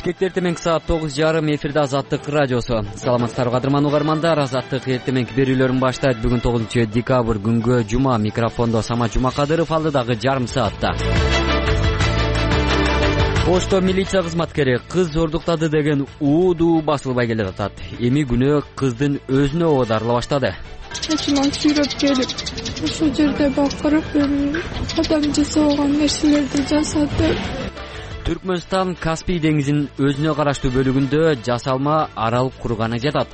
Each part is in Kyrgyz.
Бишкекте эртең саат 9:30 эфирде Азаттык радиосу. Саламатсыздарбы кадырман угармандар, Азаттык эртең берүүлөрүн баштайт. Бүгүн 9-декабрь күнгө жума. Микрофондо Самат Жумакадыров, алдыдагы жарым саатта. Пошто милиция кызматкери кыз зордуктады деген ууду басылбай келе жатат. Эми күнөө кыздын өзүнө оодарыла баштады. Машинаны сүйрөп келип, ушул жерде бакырып, адам жасабаган нерселерди жасады. Түркмөнстан Каспий деңизинин өзүнө караштуу бөлүгүндө жасалма арал курганы жатат.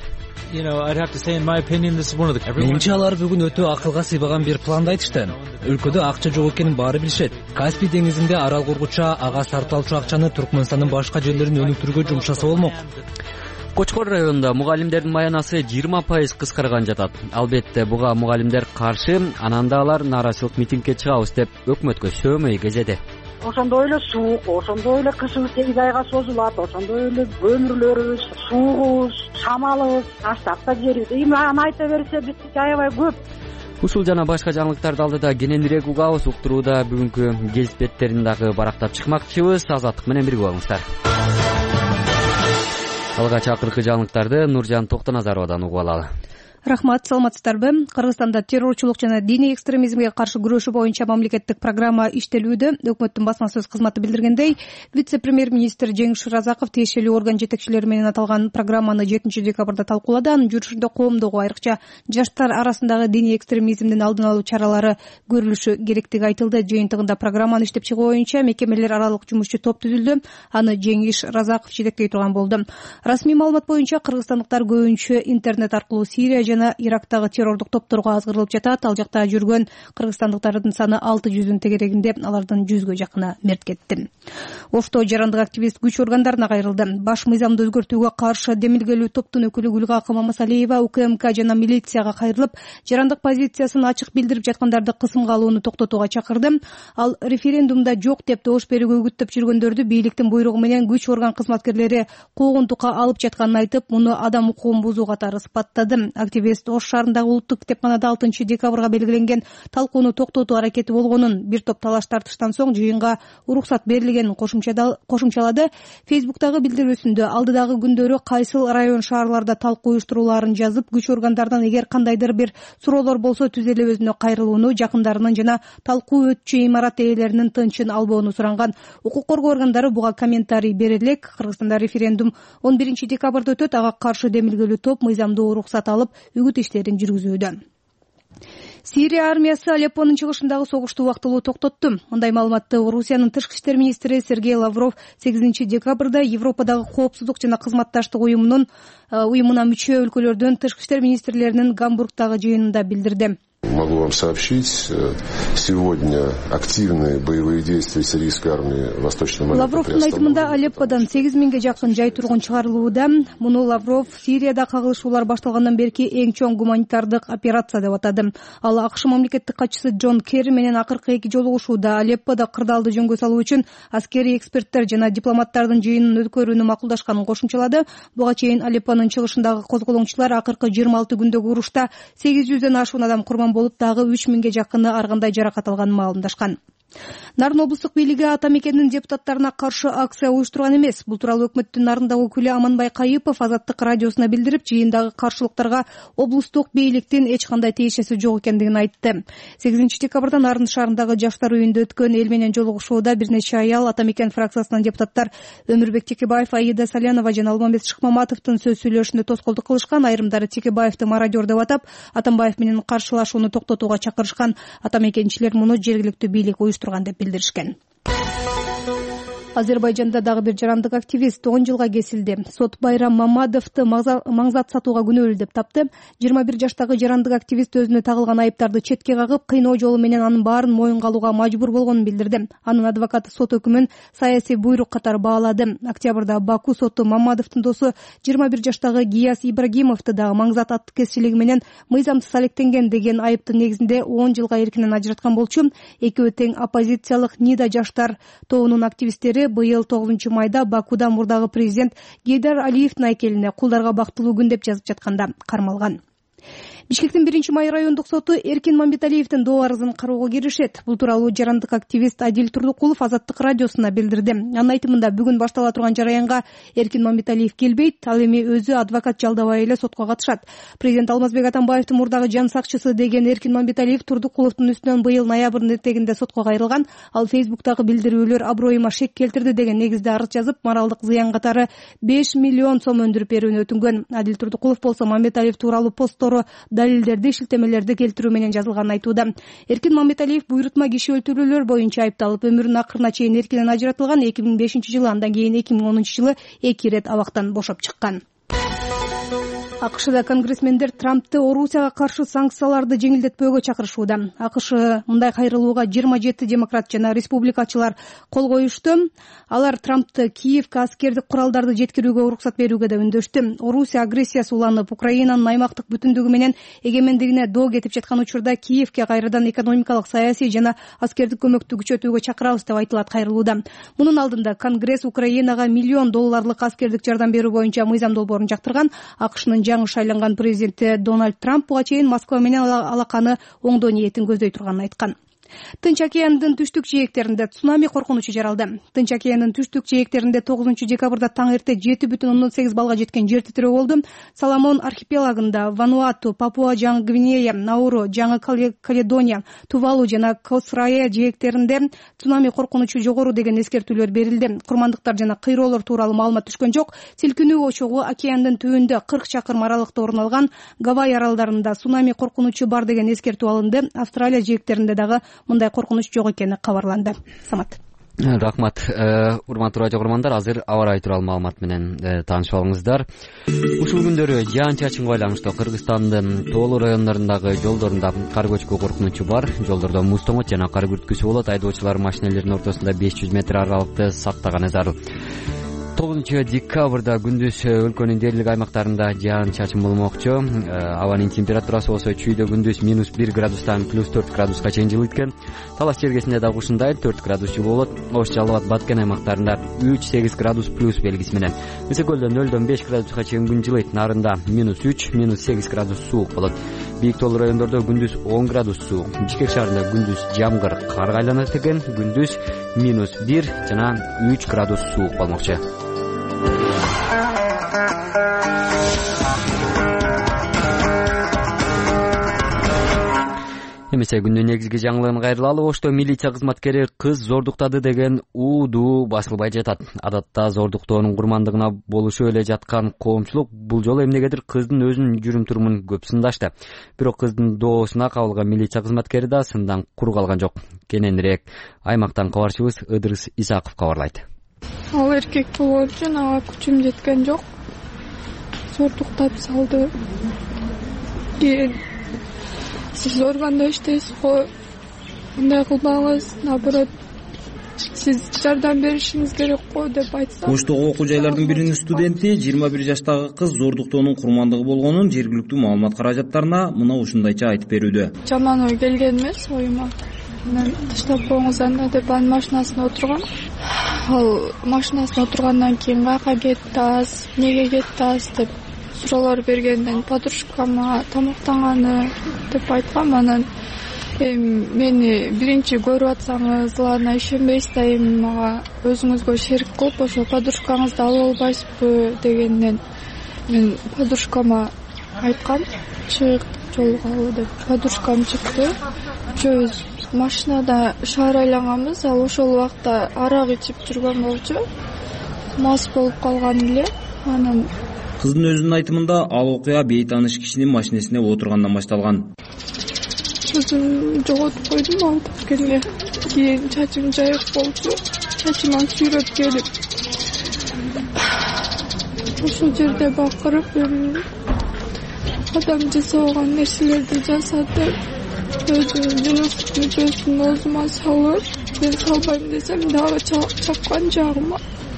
Менимче алар бүгүн өтө акылга сыйбаган бир планды айтышты. Өлкөдө акча жок экенин баары билишет. Каспий деңизинде арал кургуча ага сарпталчу акчаны Түркмөнстандын башка жерлерин өнүктүрүүгө жумшаса болмок. Кочкор районунда мугалимдердин маянасы 20% кыскарган жатат. Албетте буга мугалимдер каршы, ананда алар нааразычылык митингге чыгабыз деп өкмөткө сөмөй кезеди. Ошондой эле суук, ошондой эле кышыбыз 8 айга созулат, ошондой эле көмүрлөрүбүз, суугубуз, шамалыбыз таштап да жиберет. Эми аны айта берсе биздики аябай көп. Ушул жана башка жаңылыктарды алдыда кененирээк угабыз. Уктурууда бүгүнкү гезит беттерин дагы барактап чыкмакчыбыз. Азаттык менен бирге болуңуздар. Алгач акыркы жаңылыктарды Нуржан Токтоназаровадан угуп алалы. Рахмат, саламатсыздарбы? Кыргызстанда террорчулук жана диний экстремизмге каршы күрөшүү боюнча мамлекеттик программа иштелүүдө. Өкмөттүн басма сөз кызматы билдиргендей, вице-премьер-министр Жеңиш Разаков тиешелүү орган жетекчилери менен аталган программаны 7-декабрда талкуулады. Анын жүрүшүндө коомдогу, айрыкча жаштар арасындагы диний экстремизмдин алдын алуу чаралары көрүлүшү керектиги айтылды. Жыйынтыгында программаны иштеп чыгуу боюнча мекемелер аралык жумушчу топ түзүлдү. Аны Жеңиш Разаков жетектей турган болду. Расмий маалымат боюнча кыргызстандыктар көбүнчө интернет аркылуу Сирия жана Ирактагы террордук топторго азгырылып жатат. Ал жакта жүргөн кыргызстандыктардын саны 600-дун тегерегинде, алардын 100гө жакыны мерт кетти. Офто жарандык активист күч органдарына кайрылды. Баш мыйзамды өзгөртүүгө каршы демилгелүү топтун өкүлү Гүлгакы Мамасалиева УКМК жана милицияга кайрылып, жарандык позициясын ачык билдирип жаткандарды кысымга алууну токтотууга чакырды. Ал референдумда жок деп добуш берүүгө үгүттөп жүргөндөрдү бийликтин буйругу менен күч орган кызматкерлери куугунтукка алып жатканын айтып, муну адам укугун бузуу катары сыпаттады. Активист Ош шаарындагы улуттук китепканада 6-декабрга белгиленген талкууну токтотуу аракети болгонун, бир топ талаш тартыштан соң жыйынга уруксат берилгенин кошумчалады. Фейсбуктагы билдирүүсүндө алдыдагы күндөрү кайсыл район шаарларда талкуу уюштуруларын жазып, күч органдардан эгер кандайдыр бир суроолор болсо түз эле өзүнө кайрылууну, жакындарынын жана талкуу өтчү имарат ээлеринин тынчын албоону суранган. Укук коргоо органдары буга комментарий бере элек. Кыргызстанда референдум 11-декабрда өтөт. Ага каршы демилгелүү топ мыйзамдуу уруксат алып, үгүт иштерин жүргүзүүдө. Сирия армиясы Алеппонун чыгышындагы согушту убактылуу токтотту. Мындай маалыматты Орусиянын тышкы иштер министри Сергей Лавров 8-декабрда Европадагы коопсуздук жана кызматташтык уюмуна мүчө өлкөлөрдүн тышкы иштер министрлеринин Гамбургдагы жыйынында билдирди. Могу вам сообщить, сегодня активные боевые действия сирийской армии в Восточном Алеппо. Лавровдун айтымында Алепподан 8000ге жакын жай тургун чыгарылууда. Муну Лавров Сирияда кагылышуулар башталгандан берки эң чоң гуманитардык операция деп атады. Ал АКШ мамлекеттик катчысы Джон Керри менен акыркы эки жолугушууда Алепподо кырдаалды жөнгө салуу үчүн аскерий эксперттер жана дипломаттардын жыйынын өткөрүүнү макулдашканын кошумчалады. Буга чейин Алеппонун чыгышындагы козголоңчулар акыркы 26 күндөгү урушта 800дөн ашуун адам курман болуп, дагы 3000ге жакыны ар кандай жаракат алганын маалымдашкан. Нарын облустук бийлиги ата мекендин депутаттарына каршы акция уюштурган эмес. Бул тууралуу өкмөттүн Нарындагы өкүлү Аманбай Кайыпов Азаттык радиосуна билдирип, жыйындагы каршылыктарга облустук бийликтин эч кандай тиешеси жок экендигин айтты. 8-декабрда Нарын шаарындагы жаштар үйүндө өткөн эл менен жолугушууда бир нече аял ата мекен фракциясынан депутаттар Өмүрбек Текебаев, Аида Салянова жана Алмамбет Шыкмаматовдун сөз сүйлөшүндө тоскоолдук кылышкан. Айрымдары Текебаевди мародер деп атап, Атамбаев менен каршылашууну токтотууга чакырышкан. Ата мекенчилер муну жергиликтүү бийлик турган деп билдиришкен. Азербайжанда дагы бир жарандык активист 10 жылга кесилди. Сот Байрам Мамадовду маңзат сатууга күнөөлүү деп тапты. 21 жаштагы жарандык активист өзүнө тагылган айыптарды четке кагып, кыйноо жолу менен анын баарын моюнга алууга мажбур болгонун билдирди. Анын адвокаты сот өкүмүн саясий буйрук катары баалады. Октябрда Баку соту Мамадовдун досу 21 жаштагы Гияс Ибрагимовду дагы маңзат аткезчилиги менен мыйзамсыз алектенген деген айыптын негизинде 10 жылга эркинен ажыраткан болчу. Экөө тең оппозициялык Нида жаштар тобунун активисттери быйыл 9-майда Бакуда мурдагы президент Гейдар Алиевдин айкелине кулдарга бактылуу күн деп жазып жатканда кармалган. Бишкектин 1-Май райондук соту Эркин Мамбеталиевдин доо арызын кароого киришет. Бул тууралуу жарандык активист Адил Турдукулов Азаттык радиосуна билдирди. Анын айтымында бүгүн баштала турган жараянга Эркин Мамбеталиев келбейт, ал эми өзү адвокат жалдабай эле сотко катышат. Президент Алмазбек Атамбаевдин мурдагы жан сакчысы деген Эркин Мамбеталиев Турдукуловдун үстүнөн быйыл ноябрдын этегинде сотко кайрылган. Ал Фейсбуктагы билдирүүлөр аброюма шек келтирди деген негизде арыз жазып, моралдык зыян катары 5 миллион сом өндүрүп берүүнү өтүнгөн. Адил Турдукулов болсо Мамбеталиев тууралуу посттору, далилдерди, шилтемелерди келтирүү менен жазылганын айтууда. Эркин Мамбеталиев буйрутма киши өлтүрүүлөр боюнча айыпталып, өмүрүнүн акырына чейин эркинен ажыратылган. 2005-жылы, андан кийин 2010-жылы 2 ирет абактан бошоп чыккан. АКШда конгрессмендер Трампты Орусияга каршы санкцияларды жеңилдетпөөгө чакырышууда. АКШ мындай кайрылууга 27 демократ жана республикачылар кол коюшту. Алар Трампты Киевге аскердик куралдарды жеткирүүгө уруксат берүүгө да үндөштү. Орусия агрессиясы уланып, Украинанын аймактык бүтүндүгү менен эгемендигине доо кетип жаткан учурда Киевге кайрадан экономикалык, саясий жана аскердик көмөктү күчөтүүгө чакырабыз деп айтылат кайрылууда. Мунун алдында Конгресс Украинага $1 миллион аскердик жардам берүү боюнча мыйзам долбоорун жактырган. АКШнын жаңы шайланган президенти Дональд Трамп буга чейин Москва менен алаканы оңдоо ниетин көздөй турганын айткан. Тынч океандын түштүк жээктеринде цунами коркунучу жаралды. Тынч океандын түштүк жээктеринде 9-декабрда таң эрте 7,8 балга жеткен жер титирөө болду. Соломон архипелагында, Вануату, Папуа Жаңы Гвинея, Науру, Жаңы Каледония, Тувалу жана Косрая жээктеринде цунами коркунучу жогору деген эскертүүлөр берилди. Курмандыктар жана кыйроолор тууралуу маалымат түшкөн жок. Силкинүү очогу океандын түбүндө 40 чакырым аралыкта орун алган. Гавай аралдарында цунами коркунучу бар деген эскертүү алынды. Австралия жээктеринде дагы мындай коркунуч жок экени кабарланды. Самат. Рахмат. Урматтуу радио көрөрмандар, азыр аба ырайы тууралуу маалымат менен таанышып алыңыздар. Ушул күндөрү жаан-чачынга байланыштуу Кыргызстандын тоолуу райондорундагы жолдорунда кар көчкү коркунучу бар. Жолдордо муз тоңот жана кар бүрткүсү болот. Айдоочулар машиналердин ортосунда 500 метр аралыкты сактаганы зарыл. 9-декабрда күндүз өлкөнүн дээрлик аймактарында жаан-чачын болмокчу. Абанын температурасы болсо чүйдө күндүз -1 градустан +4 градуска чейин жылыйт экен. Талас чергесинде дагы ушундай 4 градус жылуу болот. Ош, Жалал Абад, Баткен аймактарында 3-8 градус плюс белгиси менен. Ысык көлдө 0-5 градуска чейин күн жылыйт. Нарында -3, -8 градус суук болот. Бийик тоолуу райондордо күндүз 10 градус суук. Бишкек шаарында күндүз жамгыр карга айланат экен. Күндүз -1 жана 3 градус суук болмокчу. Эмесе күндүн негизги жаңылыгын кайрылалы. Ошто милиция кызматкери кыз зордуктады деген уудуу басылбай жатат. Адатта зордуктоонун курмандыгына болушу эле жаткан коомчулук бул жолу эмнегедир кыздын өзүнүн жүрүм-турумун көп сындашты. Бирок кыздын доосуна кабылган милиция кызматкери да сындан куру калган жок. Кененирээк аймактан кабарчыбыз Ыдырыс Исаков кабарлайт. Ал эркек болуу үчүн ага күчүм жеткен жок. Зордуктап салды. Кийин сиз органда иштейсиз го, мындай кылбаңыз, наоборот, сиз жардам беришиңиз керек го деп айтса. Оштогу окуу жайлардын биринин студенти 21 жаштагы кыз зордуктоонун курмандыгы болгонун жергиликтүү маалымат каражаттарына мына ушундайча айтып берүүдө. Жаман ой келген эмес оюма. Мен таштап коюңуз анда деп анын машинасына отурган. Ал машинасына отургандан кийин каяка кеттиз, эмнеге кеттиз деп суроолор бергенден подружкама тамактанганы деп айткам. Анан мени биринчи көрүп атсаңыз, ладно, ишенбейсиз да эми мага өзүңүзгө шерик кылып ошо подружкаңызды алып албайсызбы дегенден мен подружкама айткам, чык жолго деп. Подружкам чыкты. Үчөөбүз машинада шаар айланганбыз. Ал ошол убакта арак ичип жүргөн болчу. Мас болуп калган эле. Анан кыздын өзүнүн айтымында ал окуя бейтааныш кишинин машинесине отургандан башталган. Өзүм жоготуп койдум алып келгенде. Кийин чачым жайык болчу. Чачыман сүйрөп келип ошол жерде бакырып адам жасабаган нерселерди жасатып, өзүнүн жыныс мүчөсүн оозума салып, мен салбайм десем дагы чапкан жагыма.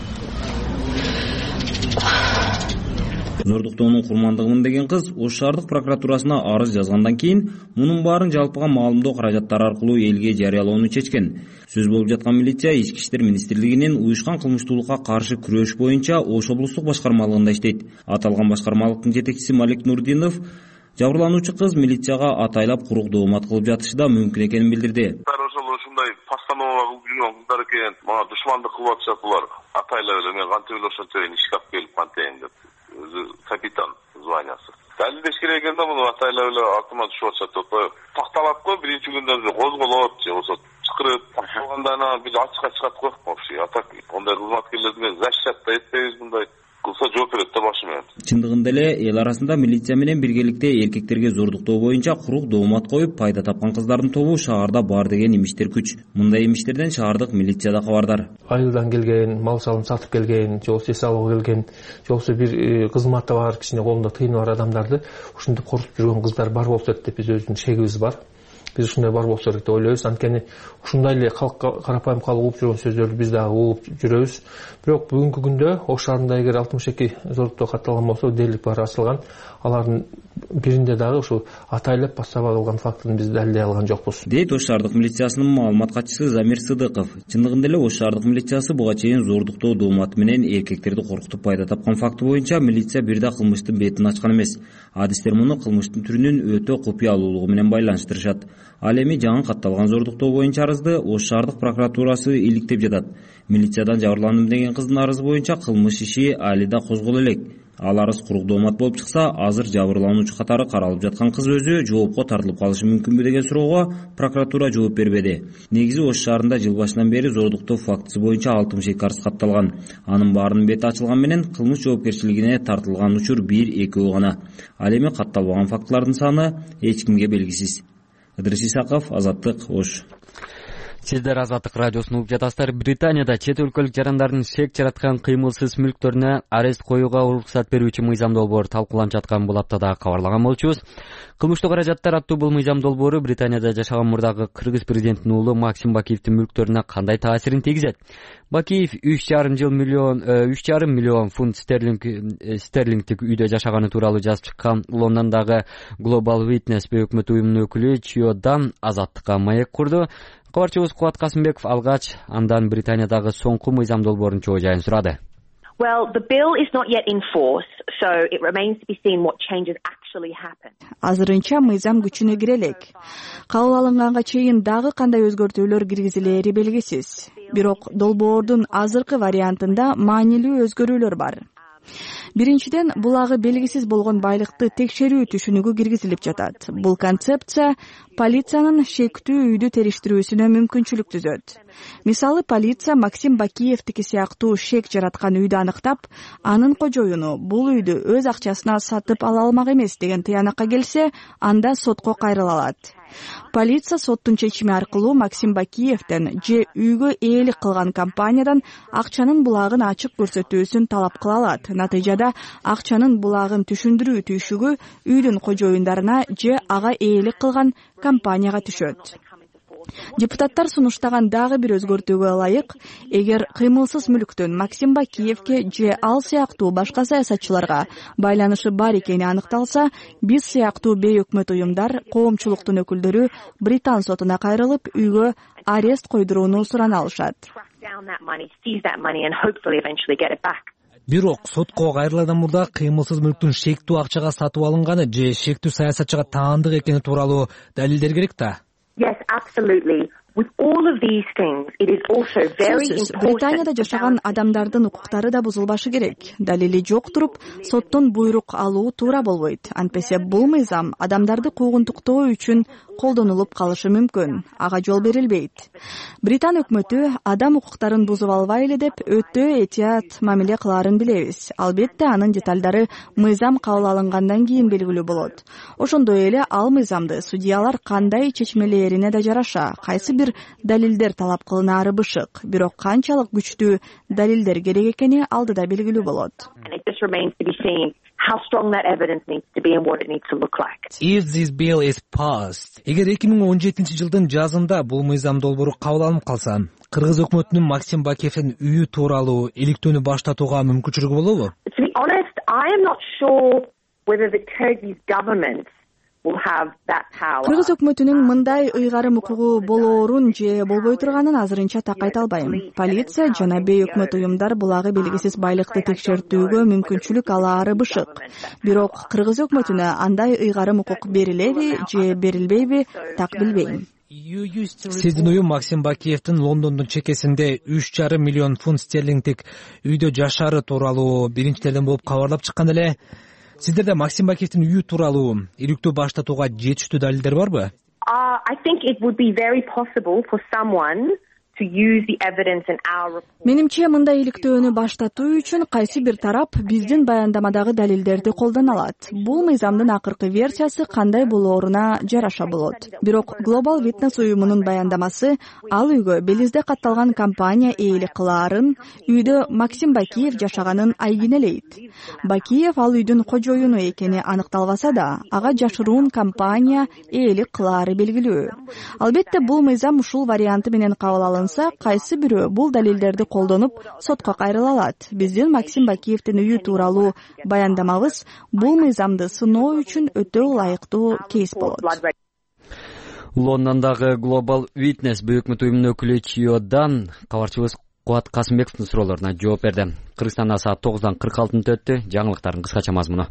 Зордуктоонун курмандыгымын деген кыз Ош шаардык прокуратурасына арыз жазгандан кийин мунун баарын жалпыга маалымдоо каражаттары аркылуу элге жарыялоону чечкен. Сөз болуп жаткан милиция Ички иштер министрлигинин уюшкан кылмыштуулукка каршы күрөш боюнча Ош облустук башкармалыгында иштейт. Аталган башкармалыктын жетекчиси Малик Нурдинов Жабырлануучу кыз милицияга атайлап курук доомат кылып жатышы да мүмкүн экенин билдирди. Ушундай постанова кылып жүргөн кыздар экен, мага душмандык кылып атышат булар. Атайлап эле мен кантип эле ошончо ишке алып келип кантейин деп. Өзү капитан званиясы. Далилдеш керек экен да муну атайлап эле артыма түшүп атышат деп коюп. Такталат го биринчи күндөн козголот же болбосо чакырып такталгандан анан биз ачыкка чыгат го. Вообще атак ондай кызматкерлерди мен защищать да этпейбиз, мындай кылса жооп берет да башы менен. Чындыгында эле эл арасында милиция менен биргеликте эркектерге зордуктоо боюнча курук доомат коюп пайда тапкан кыздардын тобу шаарда бар деген имиштер күч. Мындай имиштерден шаардык милиция да кабардар. Айылдан келген, мал шалын сатып келген, же болбосо эс алууга келген, же болбосо бир кызматы бар, кичине колунда тыйыны бар адамдарды ушинтип коркутуп жүргөн кыздар бар болсо деп биз өзүбүздүн шегибиз бар. Биз ушундай бар болсо керек деп ойлойбуз. Анткени ушундай эле калкка карапайым калып угуп жүргөн сөздөрдү биз дагы угуп жүрөбүз. Бирок бүгүнкү күндө Ош шаарында эгер 62 зордуктоо катталган болсо, делилик бар ачылган. Алардын биринде дагы ушу атайлап пассава кылган фактын биз далилдей алган жокпуз. Дейт Ош шаардык милициясынын маалымат катчысы Замир Сыдыков. Чындыгында эле Ош шаардык милициясы буга чейин зордуктоо дооматы менен эркектерди коркутуп пайда тапкан факты боюнча милиция бир да кылмыштын бетин ачкан эмес. Адистер муну кылмыштын түрүнүн өтө купуялуулугу менен байланыштырышат. Ал эми жаңы катталган зордуктоо боюнча арызды Ош шаардык прокуратурасы иликтеп жатат. Милициядан жабырландым деген кыздын арызы боюнча кылмыш иши али да козголо элек. Ал арыз курук доомат болуп чыкса, азыр жабырлануучу катары каралып жаткан кыз өзү жоопко тартылып калышы мүмкүнбү деген суроого прокуратура жооп бербеди. Негизи Ош шаарында жыл башынан бери зордуктоо фактысы боюнча 62 арыз катталган. Анын баарынын бети ачылган менен кылмыш жоопкерчилигине тартылган учур 1-2 гана. Ал эми катталбаган фактылардын саны эч кимге белгисиз. Ыдырыс Исаков, Азаттык, Ош. Сиздер Азаттык радиосун угуп жатасыздар. Британияда чет өлкөлүк жарандардын шек жараткан кыймылсыз мүлктөрүнө арест коюуга уруксат берүүчү мыйзам долбоор талкууланып жаткан бул аптада кабарлаган болчубуз. Кылмыштуу каражаттар аттуу бул мыйзам долбоору Британияда жашаган мурдагы кыргыз президентинин уулу Максим Бакиевдин мүлктөрүнө кандай таасирин тийгизет? Бакиев 3,5 миллион фунт стерлингдик үйдө жашаганы тууралуу жазып чыккан Лондондогу Global Witness өкмөт уюмунун өкүлү Чиодан Азаттыкка маек курду. Кабарчыбыз Кубат Касымбеков алгач андан Британиядагы соңку мыйзам долбоорунун чоо жайын сурады. Well, the bill is not yet in force, so it remains to be seen what changes actually happen. Азырынча мыйзам күчүнө кире элек. Кабыл алынганга чейин дагы кандай өзгөртүүлөр киргизилери белгисиз. Бирок долбоордун азыркы вариантында маанилүү өзгөрүүлөр бар. Биринчиден, булагы белгисиз болгон байлыкты текшерүү түшүнүгү киргизилип жатат. Бул концепция полициянын шектүү үйдү териштирүүсүнө мүмкүнчүлүк түзөт. Мисалы, полиция Максим Бакиевдики сыяктуу шек жараткан үйдү аныктап, анын кожоюну бул үйдү өз акчасына сатып ала алмак эмес деген тыянакка келсе, анда сотко кайрыла алат. Полиция соттун чечими аркылуу Максим Бакиевден же үйгө ээлик кылган компаниядан акчанын булагын ачык көрсөтүүсүн талап кыла алат. Натыйжада акчанын булагын түшүндүрүү түйшүгү үйдүн кожоюндарына же ага ээлик кылган компанияга түшөт. Депутаттар сунуштаган дагы бир өзгөртүүгө ылайык, эгер кыймылсыз мүлктүн Максим Бакиевке же ал сыяктуу башка саясатчыларга байланышы бар экени аныкталса, биз сыяктуу бейөкмөт уюмдар, коомчулуктун өкүлдөрү Британ сотуна кайрылып, үйгө арест койдурууну сурана алышат. Бирок сотко кайрылуудан мурда кыймылсыз мүлктүн шектүү акчага сатып алынганы же шектүү саясатчыга таандык экени тууралуу далилдер керек да. Yes, absolutely. With all of these things, it is also very important. Британияда жашаган адамдардын укуктары да бузулбашы керек. Далили жок туруп, соттон буйрук алуу туура болбойт. Антпесе бул мыйзам адамдарды куугунтуктоо үчүн колдонулуп калышы мүмкүн. Ага жол берилбейт. Британ өкмөтү адам укуктарын бузуп албай эле деп өтө этият мамиле кылаарын билебиз. Албетте анын деталдары мыйзам кабыл алынгандан кийин белгилүү болот. Ошондой эле ал мыйзамды судьялар кандай чечмелерине да жараша, кайсы бир далилдер талап кылынаары бышык. Бирок канчалык күчтүү далилдер керек экени алдыда белгилүү болот. How strong that evidence needs to be and what it needs to look like. If this bill is passed, эгер 2017-жылдын жазында бул мыйзам долбоору кабыл алынып калса, кыргыз өкмөтүнүн Максим Бакиевдин үйү тууралуу иликтөөнү баштатууга мүмкүнчүлүгү болобу? To be honest, I am not sure whether the Kyrgyz government кыргыз өкмөтүнүн мындай ыйгарым укугу болоорун же болбой турганын азырынча так айта албайм. Полиция жана бейөкмөт уюмдар булагы белгисиз байлыкты текшертүүгө мүмкүнчүлүк алаары бышык. Бирок кыргыз өкмөтүнө андай ыйгарым укук берилеби же берилбейби так билбейм. Сиздин уюм Максим Бакиевдин Лондондун чекесинде 3,5 миллион фунт стерлингдик үйдө жашаары тууралуу биринчилерден болуп кабарлап чыккан эле. Сиздерде Максим Бакиевдин үйү тууралуу иликтөө баштатууга жетиштүү далилдер барбы? I think it would be very possible for someone to use the evidence in our report. Менимче мындай иликтөөнү баштатуу үчүн кайсы бир тарап биздин баяндамадагы далилдерди колдоно алат. Бул мыйзамдын акыркы версиясы кандай болооруна жараша болот. Бирок Global Witness уюмунун баяндамасы ал үйгө Белизде катталган компания ээлик кылаарын, үйдө Максим Бакиев жашаганын айгинелейт. Бакиев ал үйдүн кожоюну экени аныкталбаса да, ага жашыруун компания ээлик кылаары белгилүү. Албетте бул мыйзам ушул варианты менен кабыл алынса, кайсы бирөө бул далилдерди колдонуп сотко кайрыла алат. Биздин Максим Бакиевдин үйү тууралуу баяндамабыз бул мыйзамды сыноо үчүн өтө ылайыктуу кейс болот. Лондондогу Global Witness бейөкмөт уюмунун өкүлү Чиодан кабарчыбыз Кубат Касымбековдун суроолоруна жооп берди. Кыргызстанда саат 9:46 өттү. Жаңылыктардын кыскача мазмуну.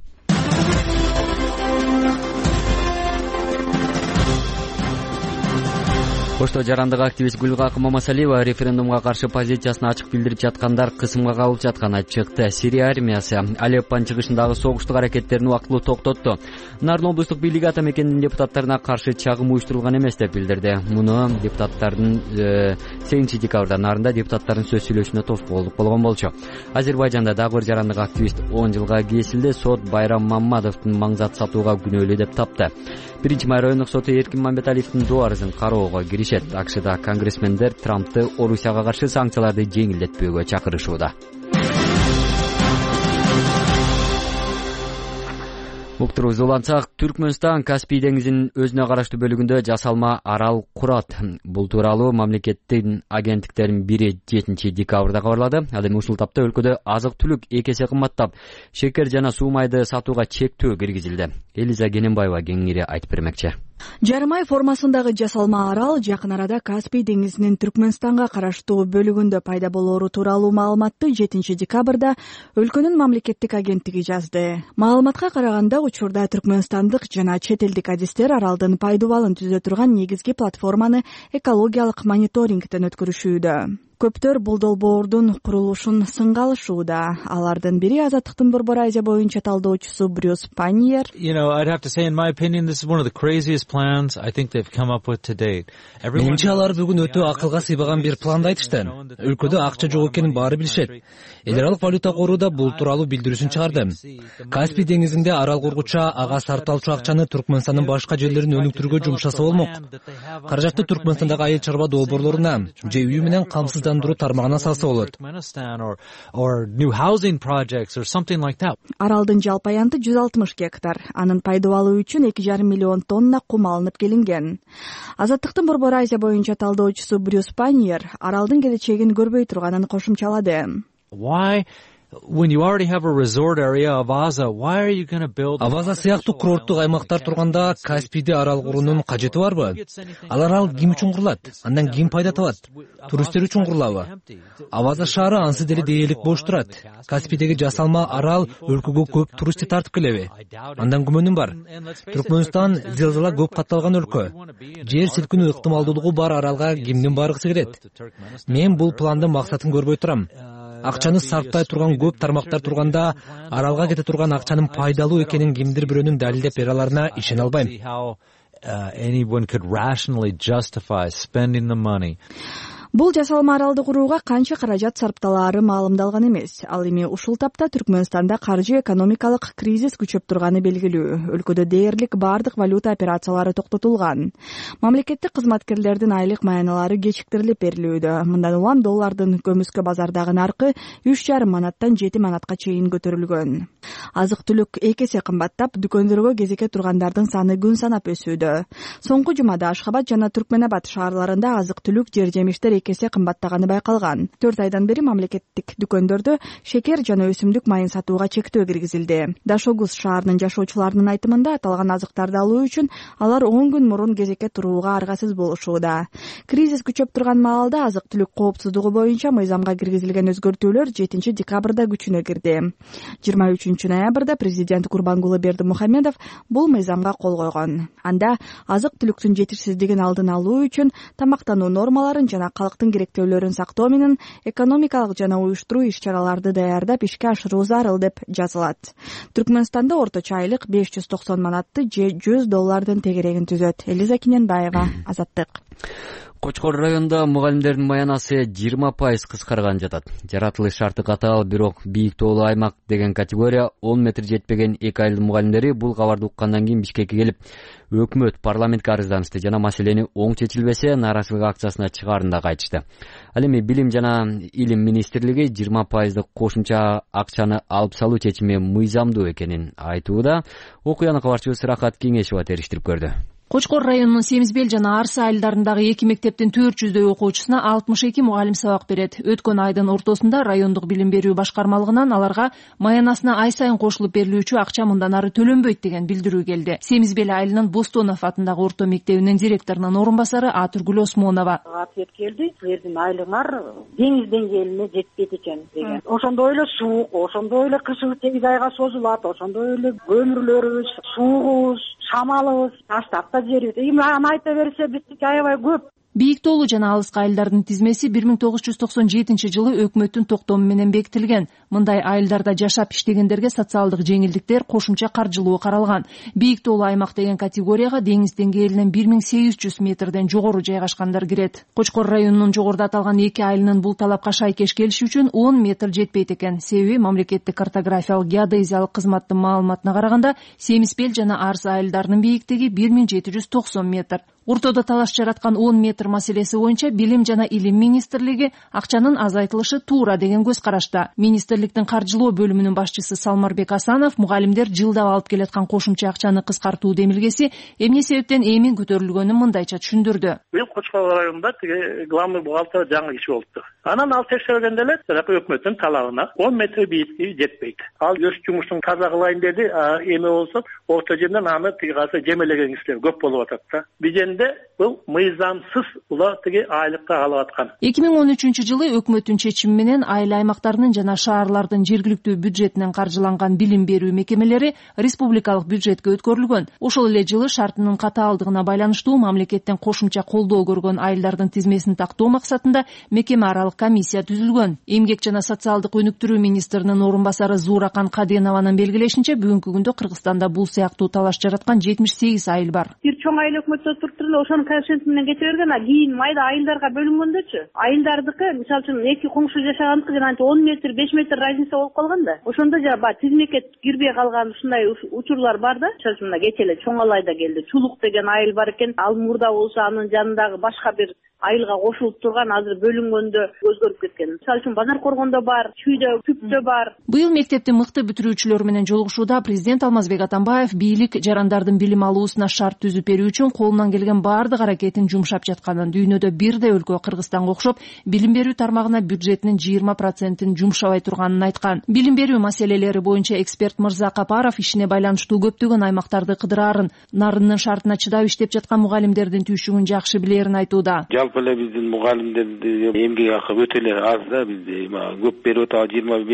Ошто жарандык активист Гүлгакы Мамасалиева референдумга каршы позициясын ачык билдирип жаткандар кысымга кабылып жатканын айтып чыкты. Сирия армиясы Алеппонун чыгышындагы согуштук аракеттерин убактылуу токтотту. Нарын облустук бийлиги ата мекендин депутаттарына каршы чагым уюштурулган эмес деп билдирди. Муну депутаттардын 8 декабрда Нарында депутаттардын сөз сүйлөшүнө тоскоолдук болгон болчу. Азербайжанда дагы бир жарандык активист 10 жылга кесилди. Сот Байрам Маммадовдун маңзат сатууга күнөөлүү деп тапты. 1-май райондук соту Эркин Мамбеталиевдин доо арызын кароого киришет. АКШда конгрессмендер Трампты Орусияга каршы санкцияларды жеңилдетпөөгө чакырышууда. Уктурубузду улантсак, Түркмөнстан Каспий деңизинин өзүнө караштуу бөлүгүндө жасалма арал курат. Бул тууралуу мамлекеттин агенттиктеринин бири 7 декабрда кабарлады. Ал эми ушул тапта өлкөдө азык-түлүк 2 эсе кымбаттап, шекер жана суу майды сатууга чектөө киргизилди. Элиза Кененбаева кеңири айтып бермекчи. Жарым ай формасындагы жасалма арал жакын арада Каспий деңизинин Түркмөнстанга караштуу бөлүгүндө пайда болоору тууралуу маалыматты 7 декабрда өлкөнүн мамлекеттик агенттиги жазды. Маалыматка караганда учурда түркмөнстандык жана чет элдик адистер аралдын пайдубалын түзө турган негизги платформаны экологиялык мониторингден өткөрүшүүдө. Көптөр бул долбоордун курулушун сынга алышууда. Алардын бири Азаттыктын Борбор Азия боюнча талдоочусу Брюс Паньер. I'd have to say, in my opinion, this is one of the craziest plans I think they've come up with to date. Менимче алар бүгүн өтө акылга сыйбаган бир планды айтышты. Өлкөдө акча жок экенин баары билишет. Эл аралык валюта кору да бул тууралуу билдирүүсүн чыгарды. Каспий деңизинде арал кургуча ага сарталчу акчаны Түркмөнстандын башка жерлерин өнүктүрүүгө жумшаса болмок. Каражатты Түркмөнстандагы айыл чарба долбоорлоруна же үйү менен камсыздандыруу тармагына салса болот. Аралдын жалпы аянты 160 гектар. Анын пайдубалы үчүн 2,5 миллион тонна кум алынып келинген. Азаттыктын Борбор Азия боюнча талдоочусу Брюс Паньер аралдын келечегин көрбөй турганын кошумчалады. When you already have a resort area of Avaza, why are you going to build? Avaza сыяктуу курорттук аймактар турганда Каспийде арал куруунун кажети барбы? Ал арал ким үчүн курулат? Андан ким пайда табат? Туристтер үчүн курулабы? Avaza шаары ансыз деле дээрлик бош турат. Каспийдеги жасалма арал өлкөгө көп туристти тартып келеби? Андан күмөнүм бар. Түркмөнстан зилзала көп катталган өлкө. Жер силкинүү ыктымалдуулугу бар аралга кимдин баргысы келет? Мен бул пландын максатын көрбөй турам. Акчаны сарптай турган көп тармактар турганда аралга кете турган акчанын пайдалуу экенин кимдир бирөөнүн далилдеп бере аларына ишене албайм. Anyone could rationally justify spending the money. Бул жасалма аралды курууга канча каражат сарпталаары маалымдалган эмес. Ал эми ушул тапта Түркмөнстанда каржы экономикалык кризис күчөп турганы белгилүү. Өлкөдө дээрлик бардык валюта операциялары токтотулган. Мамлекеттик кызматкерлердин айлык маяналары кечиктирилип берилүүдө. Мындан улам доллардын көмүскө базардагы наркы 3,5 манаттан 7 манатка чейин көтөрүлгөн. Азык-түлүк 2 эсе кымбаттап, дүкөндөргө кезекке тургандардын саны күн санап өсүүдө. Соңку жумада Ашхабад жана Түркменабад шаарларында азык-түлүк жер-жемиштер эки эсе кымбаттаганы байкалган. 4 айдан бери мамлекеттик дүкөндөрдө шекер жана өсүмдүк майын сатууга чектөө киргизилди. Дашогуз шаарынын жашоочуларынын айтымында аталган азыктарды алуу үчүн алар 10 күн мурун кезекке турууга аргасыз болушууда. Кризис күчөп турган маалда азык-түлүк коопсуздугу боюнча мыйзамга киргизилген өзгөртүүлөр 7 декабрда күчүнө кирди. 23 ноябрда президент Курбангулы Бердимухамедов бул мыйзамга кол койгон. Анда азык-түлүктүн жетишсиздигин алдын алуу үчүн тамактануу нормаларын жана калктын керектөөлөрүн сактоо менен экономикалык жана уюштуруу иш-чараларды даярдап ишке ашыруу зарыл деп жазылат. Түркмөнстанда орточо айлык 590 манатты же $100 тегерегин түзөт. Элиза Киненбаева, Азаттык. Кочкор районунда мугалимдердин маянасы 20% кыскарган жатат. Жаратылыш шарты катаал, бирок бийик тоолуу аймак деген категория 10 метр жетпеген эки айыл мугалимдери бул кабарды уккандан кийин Бишкекке келип, өкмөт парламентке арызданышты жана маселени оң чечилбесе нааразычылык акциясына чыгаарын кайтышты. Ал эми Билим жана Илим министрлиги 20% кошумча акчаны алып салуу чечими мыйзамдуу экенин айтууда. Окуяны кабарчыбыз Рахат Кеңешова териштирип көрдү. Кочкор районунун Семизбел жана Арса айылдарындагы 2 мектептин 400дөй окуучусуна 62 мугалим сабак берет. Өткөн айдын ортосунда райондук билим берүү башкармалыгынан аларга маянасына ай сайын кошулуп берилүүчү акча мындан ары төлөнбөйт деген билдирүү келди. Семизбел айылынын Бостонов атындагы орто мектебинин директорунун орун басары Атургүл Осмонова. Ответ келди, силердин айлыгыңар деңиз деңгээлине жетпейт экен деген. Ошондой эле суук, ошондой эле кышы 8 айга созулат, ошондой эле көмүрлөрүбүз, суугубуз, шамалыбыз таштап жерибиз. Аны айта берсе биздики аябай көп. Бийик тоолуу жана алыскы айылдардын тизмеси 1997-жылы өкмөттүн токтому менен бекитилген. Мындай айылдарда жашап иштегендерге социалдык жеңилдиктер, кошумча каржылоо каралган. Бийик тоолуу аймак деген категорияга деңиз деңгээлинен 1800 метрден жогору жайгашкандар кирет. Кочкор районунун жогоруда аталган эки айылынын бул талапка шайкеш келиши үчүн 10 метр жетпейт экен. Себеби мамлекеттик картографиялык геодезиялык кызматтын маалыматына караганда Семизбел жана Арса айылдарынын бийиктиги 1790 метр. Ортодо талаш жараткан 10 метр маселеси боюнча Билим жана Илим министрлиги акчанын азайтылышы туура деген көз карашта. Министрликтин каржылоо бөлүмүнүн башчысы Салмарбек Асанов мугалимдер жылдап алып келаткан кошумча акчаны кыскартуу демилгеси эмне себептен эми көтөрүлгөнүн мындайча түшүндүрдү. Бул Кочкор районунда главный бухгалтер жаңы киши болуптур. Анан ал текшергенде эле өкмөттүн талабына 10 метр бийиктиги жетпейт. Ал өз жумушун таза кылайын деди, эми болсо орто жерден аны тыйгасы жемелеген кишилер көп болуп атат да. Бул мыйзамсыз ула тиги айлыкка алып аткан. 2013-жылы өкмөттүн чечими менен айыл аймактарынын жана шаарлардын жергиликтүү бюджетинен каржыланган билим берүү мекемелери республикалык бюджетке өткөрүлгөн. Ошол эле жылы шартынын катаалдыгына байланыштуу мамлекеттен кошумча колдоо көргөн айылдардын тизмесин тактоо максатында мекеме аралык комиссия түзүлгөн. Эмгек жана социалдык өнүктүрүү министринин орун басары Зууракан Каденованын белгилешинче бүгүнкү күндө Кыргызстанда бул сыяктуу талаш жараткан 78 айыл бар. Бир чоң айыл өкмөттө туруп ошонун коэффициенти менен кете берген, кийин майда айылдарга бөлүнгөндөрчү. Айылдардыкы, мисалы үчүн, эки коңшу жашагандыкы жана 10 метр, 5 метр разница болуп калган да. Ошондо жана тизмекке кирбей калган ушундай учурлар бар да. Мисалы үчүн, кече эле Чоң Алайда келди. Чулук деген айыл бар экен. Ал мурда болсо анын жанындагы башка бир айылга кошулуп турган, азыр бөлүнгөндө өзгөрүп кеткен. Мисалы үчүн Базар Коргондо бар, Чүйдө, Күптө бар. Быйыл мектептин мыкты бүтүрүүчүлөрү менен жолугушууда президент Алмазбек Атамбаев бийлик жарандардын билим алуусуна шарт түзүп берүү үчүн колунан келген баардык аракетин жумшап жатканын, дүйнөдө бирдей өлкө Кыргызстанга окшоп билим берүү тармагына бюджетинин 20%-ин жумшабай турганын айткан. Билим берүү маселелери боюнча эксперт Мырза Капаров ишине байланыштуу көптөгөн аймактарды кыдыраарын, нарынын шартына чыдап иштеп жаткан мугалимдердин түйшүгүн жакшы билерин айтууда. Жалпы эле биздин мугалимдердин эмгек акы өтө эле аз да, бизде көп берип атат.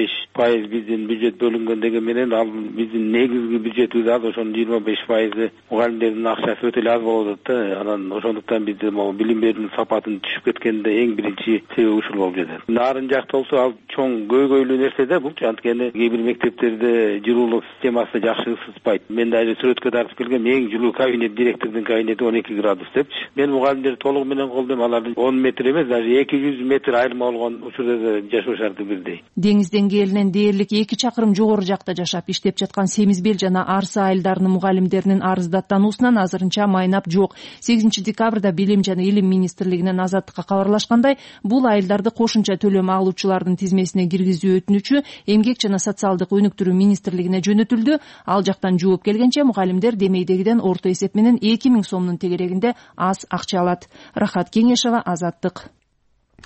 25% биздин бюджет бөлүнгөн деген менен ал биздин негизги бюджетибиз аз, ошонун 25% мугалимдердин акчасы өтө эле аз болуп атат да. Анан ошондуктан бизде билим берүүнүн сапатын түшүп кеткенде эң биринчи себеп ушул болуп жатат. Нарын жакта болсо ал чоң көйгөйлүү нерсе да, булчу анткени кээ бир мектептерде жылуулук системасы жакшы ысытпайт. Мен дагы сүрөткө тартып келгем, эң жылуу кабинет, директордун кабинети 12 градус депчи. Мен мугалимдерди толугу менен колдойм, алардын 10 метр эмес, даже 200 метр айырма болгон учурда да жашоо шарты бирдей. Деңиз деңгээлинен дээрлик 2 чакырым жогору жакта жашап иштеп жаткан Семизбел жана Арса айылдарынын мугалимдеринин арыздаттануусунан азырынча майнап жок. 8 декабрда Билим жана Илим министрлигинен Азаттыкка кабарлашкандай, бул айылдарды кошумча төлөм алуучулардын тизмесине киргизүү өтүнүчү эмгек жана социалдык өнүктүрүү министрлигине жөнөтүлдү. Ал жактан жооп келгенче мугалимдер демейдегиден орто эсеп менен 2000 сомдун тегерегинде аз акча алат. Рахат Кеңешова, Азаттык.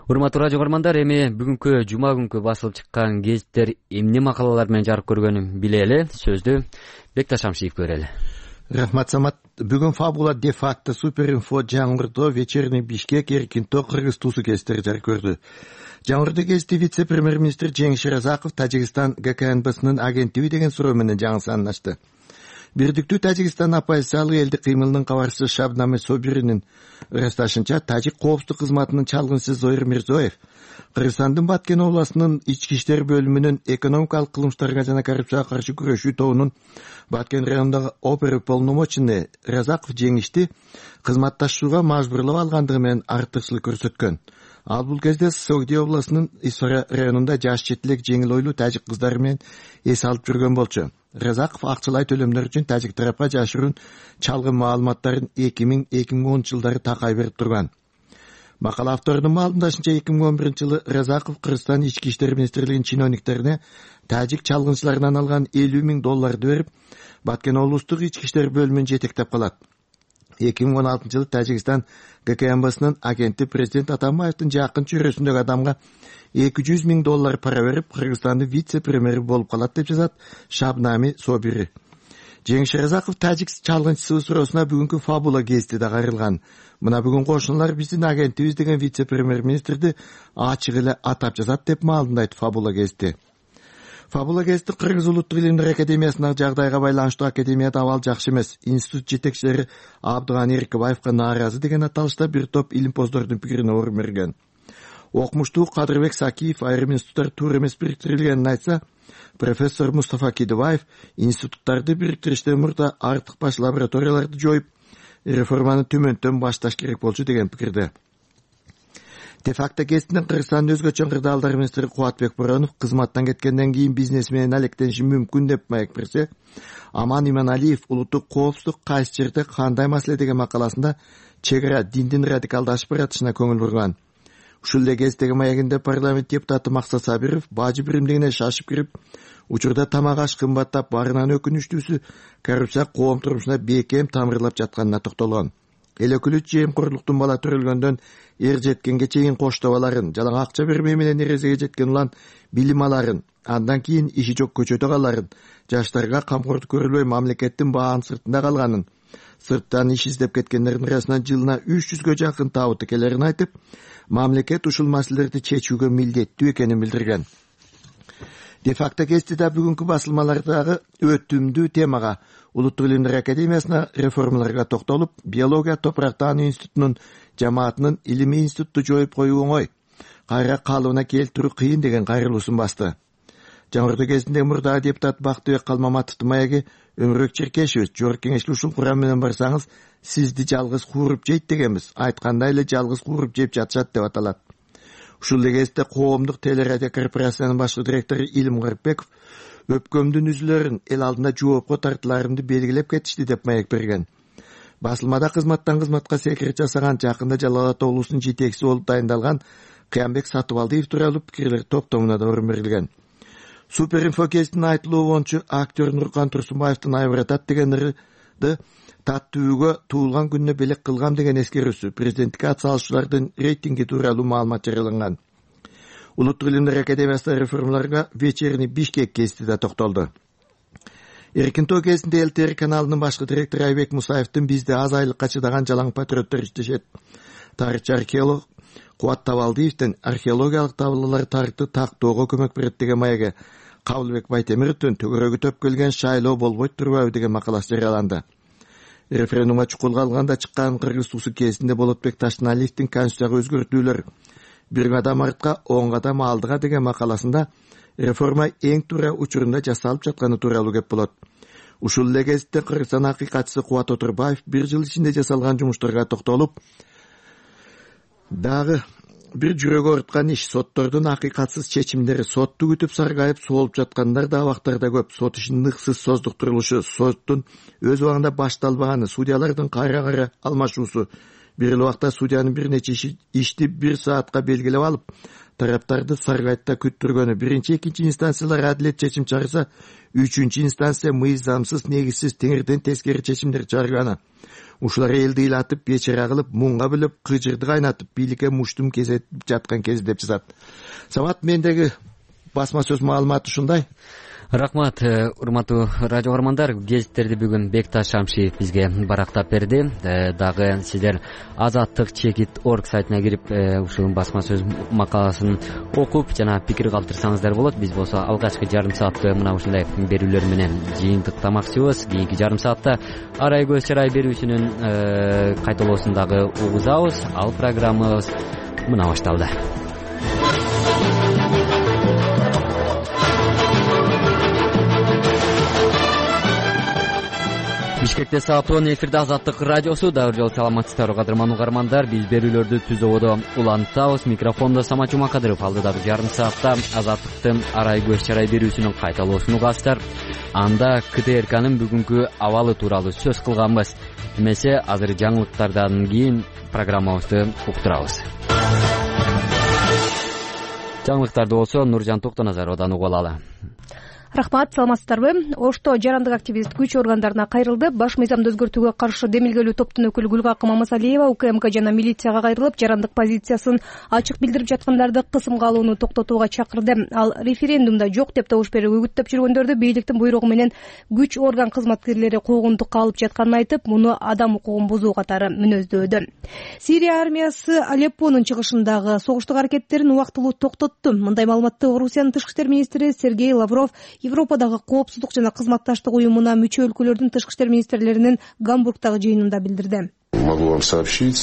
Урматтуу радио угармандар, эми бүгүнкү жума күнкү басылып чыккан гезиттер эмне макалалар менен жарык көргөнүн билели. Сөздү Бекташ Шамшиевке берели. Рахмат, Самат. Бүгүн Фабула де-факто Суперинфо жаңырдо вечерний Бишкек эркинто кыргыз туусу гезиттери жарык көрдү. Жаңырдо гезити вице-премьер-министр Жеңиш Разаков Тажикстан ГКНБсынын агенттиги деген суроо менен жаңы санын ачты. Бирдиктүү Тажикстан оппозициялык элдик кыймылынын кабарчысы Шабнаме Собиринин ырасташынча, Тажик коопсуздук кызматынын чалгынчысы Зоир Мирзоев Кыргызстандын Баткен областынын ички иштер бөлүмүнүн экономикалык кылмыштарга жана коррупцияга каршы күрөшүү тобунун Баткен районундагы оперуполномоченный Разаков жеңишти кызматташууга мажбурлап алгандыгы менен артыкчылык көрсөткөн. Ал бул кезде Согди областынын Исфара районунда жаш четилек жеңил ойлуу тажик кыздары менен эс алып жүргөн болчу. Разаков акчалай төлөмдөр үчүн тажик тарапка жашыруун чалгын маалыматтарын 2000-2010 жылдары такай берип турган. Макала авторунун маалымдашынча 2011 жылы Разаков Кыргызстан ички иштер министрлигинин чиновниктерине тажик чалгынчыларынан алган $50,000 берип, Баткен облустук ички иштер бөлүмүн жетектеп калат. 2016 жылы Тажикстан ГКНБсынын агенти президент Атамбаевдин жакын чөйрөсүндөгү адамга $200,000 пара берип, Кыргызстандын вице-премьери болуп калат деп жазат Шабнами Собири. Жеңиш Разаков тажик чалгынчысы суроосуна бүгүнкү Фабула гезити да кайрылган. Мына бүгүн кошуналар биздин агентибиз деген вице-премьер-министрди ачык эле атап жазат деп маалымдайт Фабула гезити. Фабула гезити Кыргыз улуттук илимдер академиясынын жагдайга байланыштуу академияда абал жакшы эмес. Институт жетекчилери Абдыган Эркебаевка нааразы деген аталышта бир топ илимпоздордун пикирине орун берген. Окумуштуу Кадырбек Сакиев айрым институттар туура эмес бириктирилгенин айтса, профессор Мустафа Кидибаев институттарды бириктириштен мурда артык баш лабораторияларды жоюп, реформаны төмөндөн башташ керек болчу деген пикирде. Де-факто гезитинин Кыргызстандын өзгөчө кырдаалдар министри Кубатбек Боронов кызматтан кеткенден кийин бизнес менен алектениши мүмкүн деп маек берсе, Аман Иманалиев улуттук коопсуздук кайсы жерде кандай маселе деген макаласында чек ара диндин радикалдашып баратышына көңүл бурган. Ушул эле гезиттеги маегинде парламент депутаты Максат Сабиров бажы биримдигине шашып кирип, учурда тамак аш кымбаттап барынан өкүнүчтүүсү коррупция коом турмушуна бекем тамырлап жатканына токтолгон. Эл өкүлү жемкорлуктун бала төрөлгөндөн эр жеткенге чейин коштобаларын, жалаң акча бермей менен эрезеге жеткен улан билим аларын, андан кийин иши жок көчөтө каларын, жаштарга камкордук көрүлбөй мамлекеттин баанын сыртында калганын, сырттан иш издеп кеткендердин арасынан жылына 300гө жакын табыты келерин айтып, мамлекет ушул маселелерди чечүүгө милдеттүү экенин билдирген. Де-факто гезитиде бүгүнкү басылмалардагы өтүмдүү темага Улуттук илимдер академиясына реформаларга токтолуп, биология топурактануу институтунун жамаатынын илимий институтту жоюп коюу оңой, кайра калыбына келтирүү кыйын деген кайрылуусун басты. Жаңырдо гезитинде мурдагы депутат Бактыбек Калмаматовдун маеги Өмүрбек Черкешевич жогорку кеңешке ушул курам менен барсаңыз, сизди жалгыз кууруп жейт дегенбиз. Айткандай эле жалгыз кууруп жеп жатышат деп аталат. Ушул эле кезде коомдук телерадио корпорациясынын башкы директору Илим Гарипбеков өпкөмдүн үзүлөрүн эл алдында жоопко тартыларымды белгилеп кетишти деп маек берген. Басылмада кызматтан кызматка секирет жасаган жакында Жалал Абад облусунун жетекчиси болуп дайындалган Кыямбек Сатыбалдиев тууралуу пикирлер топтомуна да орун берилген. Суперинфо гезитинин айтылуу боюнча актер Нуркан Турсунбаевдин айбыратат дегендерди таттүүгө туулган күнүнө белек кылгам деген эскерүүсү президенттикке ат салышчылардын рейтинги тууралуу маалымат жарыяланган. Улуттук илимдер академиясынын реформаларга вечерний Бишкек гезити да токтолду. Эркинто гезитинде ЛТР каналынын башкы директору Айбек Мусаевдин бизде аз айлыкка чыдаган жалаң патриоттор иштешет. Тарыхчы археолог Кубат Табалдиевдин археологиялык табылуулар тарыхты тактоого көмөк берет деген маеги Кабылбек Байтемировдун төгөрөгү төп келген шайлоо болбойт турбайбы деген макаласы жарыяланды. Референдумга чукулга алганда чыккан Кыргыз туусу гезитинде Болотбек Таштаналиевдин конституцияга өзгөртүүлөр бир кадам артка 10 кадам алдыга деген макаласында реформа эң туура учурунда жасалып жатканы тууралуу кеп болот. Ушул эле гезитте Кыргызстан акыйкатчысы Кубат Отурбаев бир жыл ичинде жасалган жумуштарга токтолуп, дагы бир жүрөгү ооруткан иш соттордун акыйкатсыз чечимдери, сотту күтүп саргайып соолуп жаткандар да абактарда көп, сот ишинин ыксыз создуктурулушу, соттун өз убагында башталбаганы, судьялардын кайра алмашуусу, бир эле убакта судьянын бир нече ишти 1 саатка белгилеп алып, тараптарды Саргайтта күттүргөнү. Биринчи, экинчи инстанциялар адилет чечим чыгарса, үчүнчү инстанция мыйзамсыз, негизсиз, теңирден тескери чечимдер чыгарганы. Ушулар элди ыйлатып, бечара кылып, муңга билип, кыжырды кайнатып, бийликке муштум кезетип жаткан кез деп жазат. Самат, мендеги басма сөз маалыматы ушундай. Рахмат, урматтуу радио көрөрмандар. Гезиттерди бүгүн Бекташ Шамшиев бизге барактап берди. Дагы сиздер azattik.org сайтына кирип, ушул басма сөз макаласын окуп жана пикир калтырсаңыздар болот. Биз болсо алгачкы жарым саатты мына ушундай берүүлөр менен жыйынтыктамакчыбыз. Кийинки жарым саатта арай көз чарай берүүсүнүн кайталоосун дагы угузабыз. Ал программабыз мына башталды. Бишкекте саат 10 эфирде Азаттык радиосу. Дагы жолу саламатсыздар кадырман угармандар. Биз берүүлөрдү түз ободо улантабыз. Микрофондо Самат Жумакадыров. Алдыдагы жарым саатта Азаттыктын арай көз чарай берүүсүнүн кайталоосун угасыздар. Анда КТРКнын бүгүнкү абалы тууралуу сөз кылганбыз. Эмесе азыр жаңылыктардан кийин программабызды уктурабыз. Жаңылыктарды болсо Нуржан Токтоназаровдон угуп алалы. Рахмат, саламатсыздарбы? Ошто жарандык активист күч органдарына кайрылды. Баш мыйзамды өзгөртүүгө каршы демилгелүү топтун өкүлү Гүлгакы Мамасалиева УКМК жана милицияга кайрылып, жарандык позициясын ачык билдирип жаткандарды кысымга алууну токтотууга чакырды. Ал референдумда жок деп добуш берип үгүттөп жүргөндөрдү бийликтин буйругу менен күч орган кызматкерлери куугунтукка алып жатканын айтып, муну адам укугун бузуу катары мүнөздөөдү. Сирия армиясы Алеппонун чыгышындагы согуштук аракеттерин убактылуу токтотту. Мындай маалыматты Орусиянын тышкы иштер министри Сергей Лавров Европадагы коопсуздук жана кызматташтык уюмуна мүчө өлкөлөрдүн тышкы иштер министрлеринин Гамбургдагы жыйынында билдирди. Могу вам сообщить,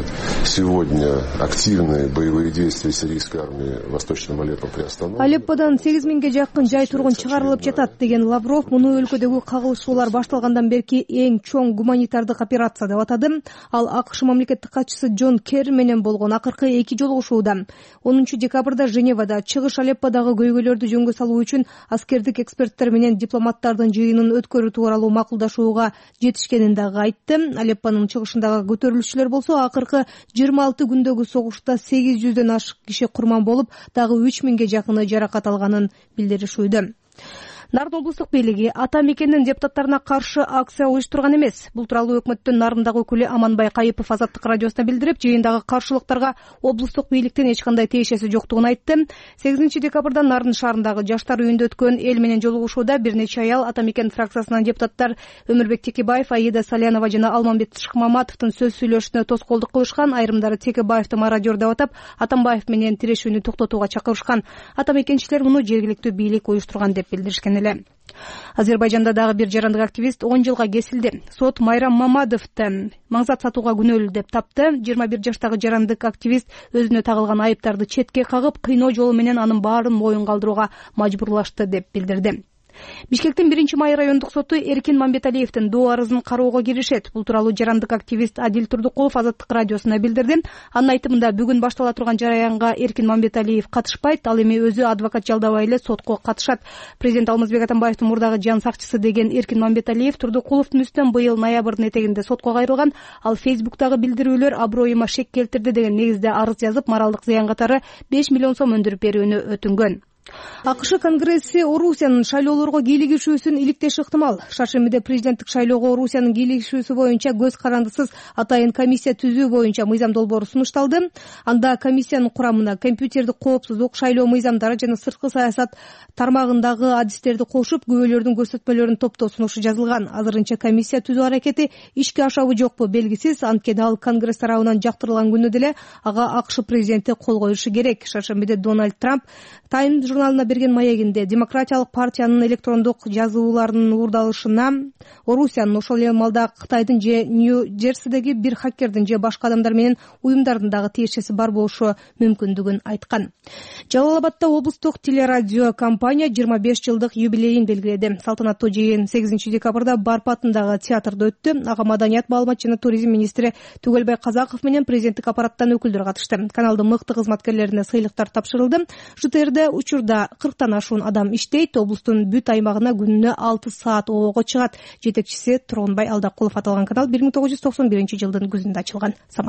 сегодня активные боевые действия сирийской армии в Восточном Алеппо приостановлены. Алепподан 8000ге жакын жай тургун чыгарылып жатат деген Лавров муну өлкөдөгү кагылышуулар башталгандан берки эң чоң гуманитардык операция деп атады. Ал АКШ мамлекеттик катчысы Джон Керри менен болгон акыркы 2 жолугушууда 10 декабрда Женевада чыгыш Алепподагы көйгөйлөрдү жөнгө салуу үчүн аскердик эксперттер менен дипломаттардын жыйынын өткөрүү тууралуу макулдашууга жетишкенин дагы айтты. Алеппонун чыгышында көтөрүлүшчүлөр болсо акыркы 26 күндөгү согушта 800дөн ашык киши курман болуп, дагы 3000ге жакыны жаракат алганын билдиришүүдө. Нарын облустук бийлиги ата мекендин депутаттарына каршы акция уюштурган эмес. Бул тууралуу өкмөттүн Нарындагы өкүлү Аманбай Кайыпов Азаттык радиосуна билдирип, жыйындагы каршылыктарга облустук бийликтин эч кандай тиешеси жоктугун айтты. 8 декабрда Нарын шаарындагы жаштар үйүндө өткөн эл менен жолугушууда бир нече аял ата мекен фракциясынан депутаттар Өмүрбек Текебаев, Аида Салянова жана Алмамбет Шыкмаматовдун сөз сүйлөшүнө тоскоолдук кылышкан. Айрымдары Текебаевди мародер деп атап, Атамбаев менен тирешүүнү токтотууга чакырышкан. Ата мекенчилер муну жергиликтүү бийлик уюштурган деп билдиришкен. Азербайжанда дагы бир жарандык активист 10 жылга кесилди. Сот Майрам Мамадовду маңзат сатууга күнөөлүү деп тапты. 21 жаштагы жарандык активист өзүнө тагылган айыптарды четке кагып, кыйноо жолу менен анын баарын моюнга алдырууга мажбурлашты деп билдирди. Бишкектин 1-май райондук соту Эркин Мамбеталиевдин доо арызын кароого киришет. Бул тууралуу жарандык активист Адил Турдукулов Азаттык радиосуна билдирди. Анын айтымында бүгүн баштала турган жараянга Эркин Мамбеталиев катышпайт, ал эми өзү адвокат жалдабай эле сотко катышат. Президент Алмазбек Атамбаевдин мурдагы жан сакчысы деген Эркин Мамбеталиев Турдукуловдун үстүнөн быйыл ноябрдын этегинде сотко кайрылган. Ал Фейсбуктагы билдирүүлөр аброюма шек келтирди деген негизде арыз жазып, моралдык зыян катары 5 миллион сом өндүрүп берүүнү өтүнгөн. АКШ Конгресси Орусиянын шайлоолорго кийлигишүүсүн иликтеши ыктымал. Шаршембиде президенттик шайлоого Орусиянын кийлигишүүсү боюнча көз карандысыз атайын комиссия түзүү боюнча мыйзам долбоору сунушталды. Анда комиссиянын курамына компьютердик коопсуздук, шайлоо мыйзамдары жана сырткы саясат тармагындагы адистерди кошуп, күбөлөрдүн көрсөтмөлөрүн топтоо сунушу жазылган. Азырынча комиссия түзүү аракети ишке ашабы жокпу белгисиз. Анткени ал Конгресс тарабынан жактырылган күнү деле ага АКШ президенти кол коюшу керек. Шаршембиде Дональд Трамп Таймс журналына берген маегинде демократиялык партиянын электрондук жазууларынын уурдалышына Орусиянын ошол эле маалда Кытайдын же Нью-Джерсидеги бир хакердин же башка адамдар менен уюмдардын дагы тиешеси бар болушу мүмкүндүгүн айткан. Жалал-Абадда облустук телерадио компания 25 жылдык юбилейин белгиледи. Салтанаттуу жыйын 8 декабрда Барп атындагы театрда өттү. Ага маданият, маалымат жана туризм министри Түгөлбай Казаков менен президенттик аппараттан өкүлдөр катышты. Каналдын мыкты кызматкерлерине сыйлыктар тапшырылды. ЖТРде учурда 40тан ашуун адам иштейт. Облустун бүт аймагына күнүнө 6 саат оого чыгат. Жетекчиси Туронбай Алдакулов. Аталган канал 1991 жылдын күзүндө ачылган. Самат.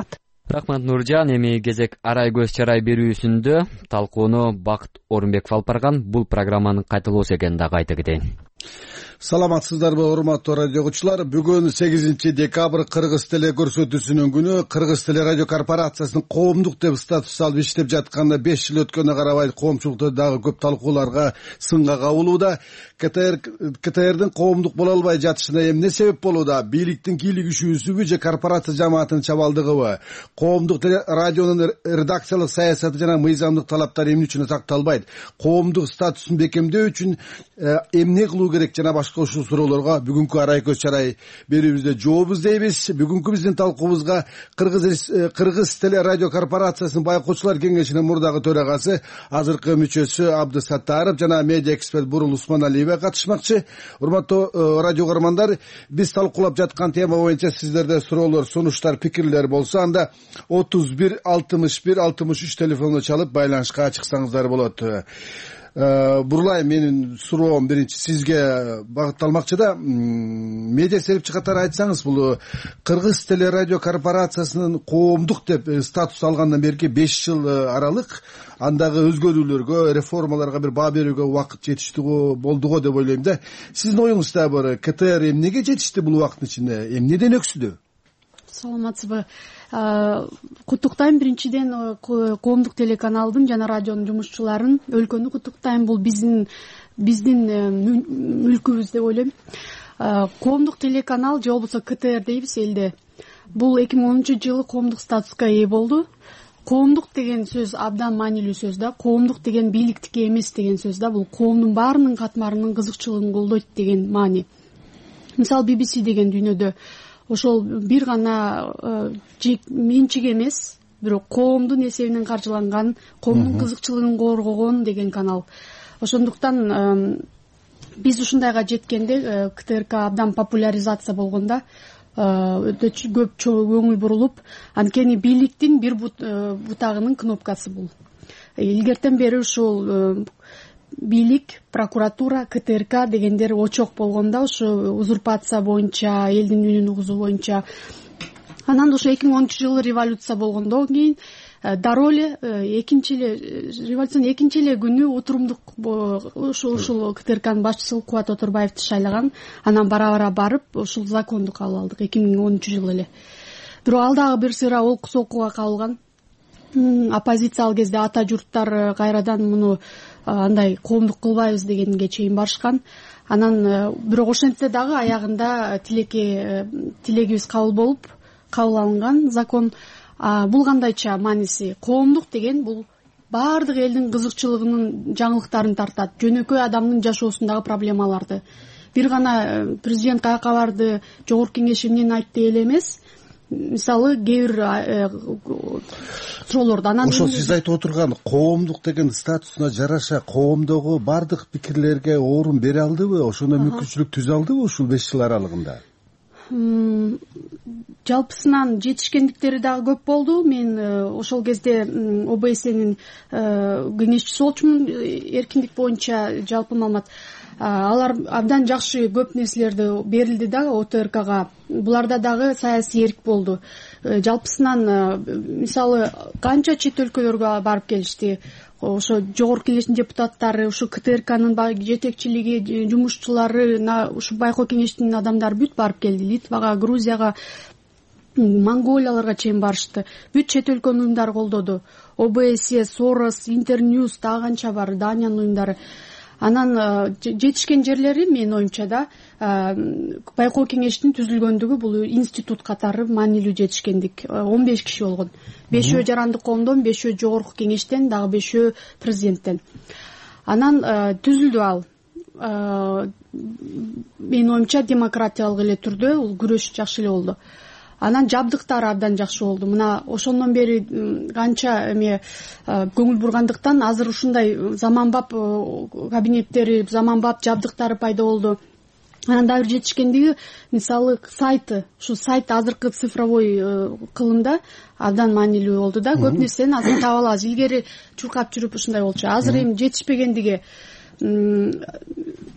Рахмат Нуржан. Эми кезек арай көз чарай берүүсүндө талкууну Бакыт Орунбеков алып барган. Бул программанын кайталоосу экенин дагы айта кетейин. Саламатсыздарбы урматтуу радио угуучулар. Бүгүн 8 декабрь Кыргыз теле көрсөтүүсүнүн күнү. Кыргыз теле радио корпорациясынын коомдук деп статус алып иштеп жатканына 5 жыл өткөнүнө карабай коомчулукта дагы көп талкууларга сынга кабылууда. КТРдин коомдук боло албай жатышына эмне себеп болууда? Бийликтин кийлигишүүсүбү же корпорация жамаатынын чабалдыгыбы? Коомдук теле радионун редакциялык саясаты жана мыйзамдык талаптары эмне үчүн сакталбайт? Коомдук статусун бекемдөө үчүн эмне кылуу керек жана башка ушул суроолорго бүгүнкү арай көз чарай берүүбүздө жооп издейбиз. Бүгүнкү биздин талкуубузга Кыргыз теле радио корпорациясынын байкоочулар кеңешинин мурдагы төрагасы, азыркы мүчөсү Абдысаттаров жана медиа эксперт Бурул Усманалиева катышмакчы. Урматтуу радио көрөрмандар, биз талкуулап жаткан тема боюнча сиздерде суроолор, сунуштар, пикирлер болсо, анда 31 61 63 телефонуна чалып байланышка чыксаңыздар болот. Бурлай, менин суроом биринчи сизге багытталмакчы да. Медиа серепчи катары айтсаңыз, бул Кыргыз теле радио корпорациясынын коомдук деп статус алгандан берки 5 жыл аралык, андагы өзгөрүүлөргө, реформаларга бир баа берүүгө убакыт жетиштүү болдуго деп ойлойм да. Сиздин оюңузда бар, КТР эмнеге жетишти бул убакыттын ичинде? Эмнеден өксүдү? Саламатсызбы. Куттуктайм биринчиден коомдук телеканалдын жана радионун жумушчуларын, өлкөнү куттуктайм. Бул биздин мүлкүбүз деп ойлойм. Коомдук телеканал же болбосо КТР дейбиз элде. Бул 2010-жылы коомдук статуска ээ болду. Коомдук деген сөз абдан маанилүү сөз да. Коомдук деген бийликтики эмес деген сөз да. Бул коомдун баарынын катмарынын кызыкчылыгын колдойт деген маани. Мисалы BBC деген дүйнөдө ошол бир гана менчик эмес, бирок коомдун эсебинен каржыланган, коомдун кызыкчылыгын коргогон деген канал. Ошондуктан биз ушундайга жеткенде КТРК абдан популяризация болгондо өтө көп көңүл бурулуп, анткени бийликтин бир бутагынын кнопкасы бул. Илгертен бери ушул бийлик, прокуратура, КТРК дегендер очок болгондо, ушу узурпация боюнча, элдин үнүн угузуу боюнча. Анан ушу 2010-жылы революция болгондон кийин дароо эле революциянын экинчи эле күнү отурумдук ушул КТРКнын башчысы Кубат Оторбаевди шайлаган. Анан бара-бара барып ушул законду кабыл алдык 2010-жылы эле. Бирок ал дагы бир сыйра олку солкуга кабылган. Оппозиция ал кезде ата журттар кайрадан муну андай коомдук кылбайбыз дегенге чейин барышкан. Анан бирок ошентсе дагы аягында тилегибиз кабыл алынган закон. Бул кандайча мааниси? Коомдук деген бул баардык элдин кызыкчылыгынын жаңылыктарын тартат, жөнөкөй адамдын жашоосундагы проблемаларды. Бир гана президент каяка барды, жогорку кеңеш эмнени айтты эле эмес. Мисалы кээ бир суроолорду анан ошол сиз айтып отурган коомдук деген статусуна жараша коомдогу бардык пикирлерге орун бере алдыбы? Ошондой мүмкүнчүлүк түзө алдыбы ушул 5 жыл аралыгында? Жалпысынан жетишкендиктери дагы көп болду. Мен ошол кезде ОБСнин кеңешчиси болчумун, эркиндик боюнча жалпы маалымат. Алар абдан жакшы көп нерселерди берилди дагы ОТРКга. Буларда дагы саясий эрк болду. Жалпысынан мисалы канча чет өлкөлөргө барып келишти. Ошо жогорку кеңештин депутаттары, ушу КТРКнын жетекчилиги, жумушчулары, ушу байкоо кеңештин адамдары бүт барып келди. Литвага, Грузияга, Монголияларга чейин барышты. Бүт чет өлкөнүн уюмдары колдоду. ОБС, Сорос, Интерньюз, дагы канча бар, Даниянын уюмдары. Анан жетишкен жерлери менин оюмча да байкоо кеңештин түзүлгөндүгү бул институт катары маанилүү жетишкендик. 15 киши болгон. 5-өө жарандык коомдон, 5-өө жогорку кеңештен, дагы 5-өө президенттен. Анан түзүлдү ал. Менин оюмча демократиялык эле түрдө бул күрөш жакшы эле болду. Анан жабдыктары абдан жакшы болду. Мына ошондон бери канча көңүл бургандыктан азыр ушундай заманбап кабинеттери, заманбап жабдыктары пайда болду. Анан дагы бир жетишкендиги, мисалы сайты, ушу сайт азыркы цифровой кылымда абдан маанилүү болду да. Көп нерсени азыр таба алабыз. Илгери чуркап жүрүп ушундай болчу. Азыр эми жетишпегендиги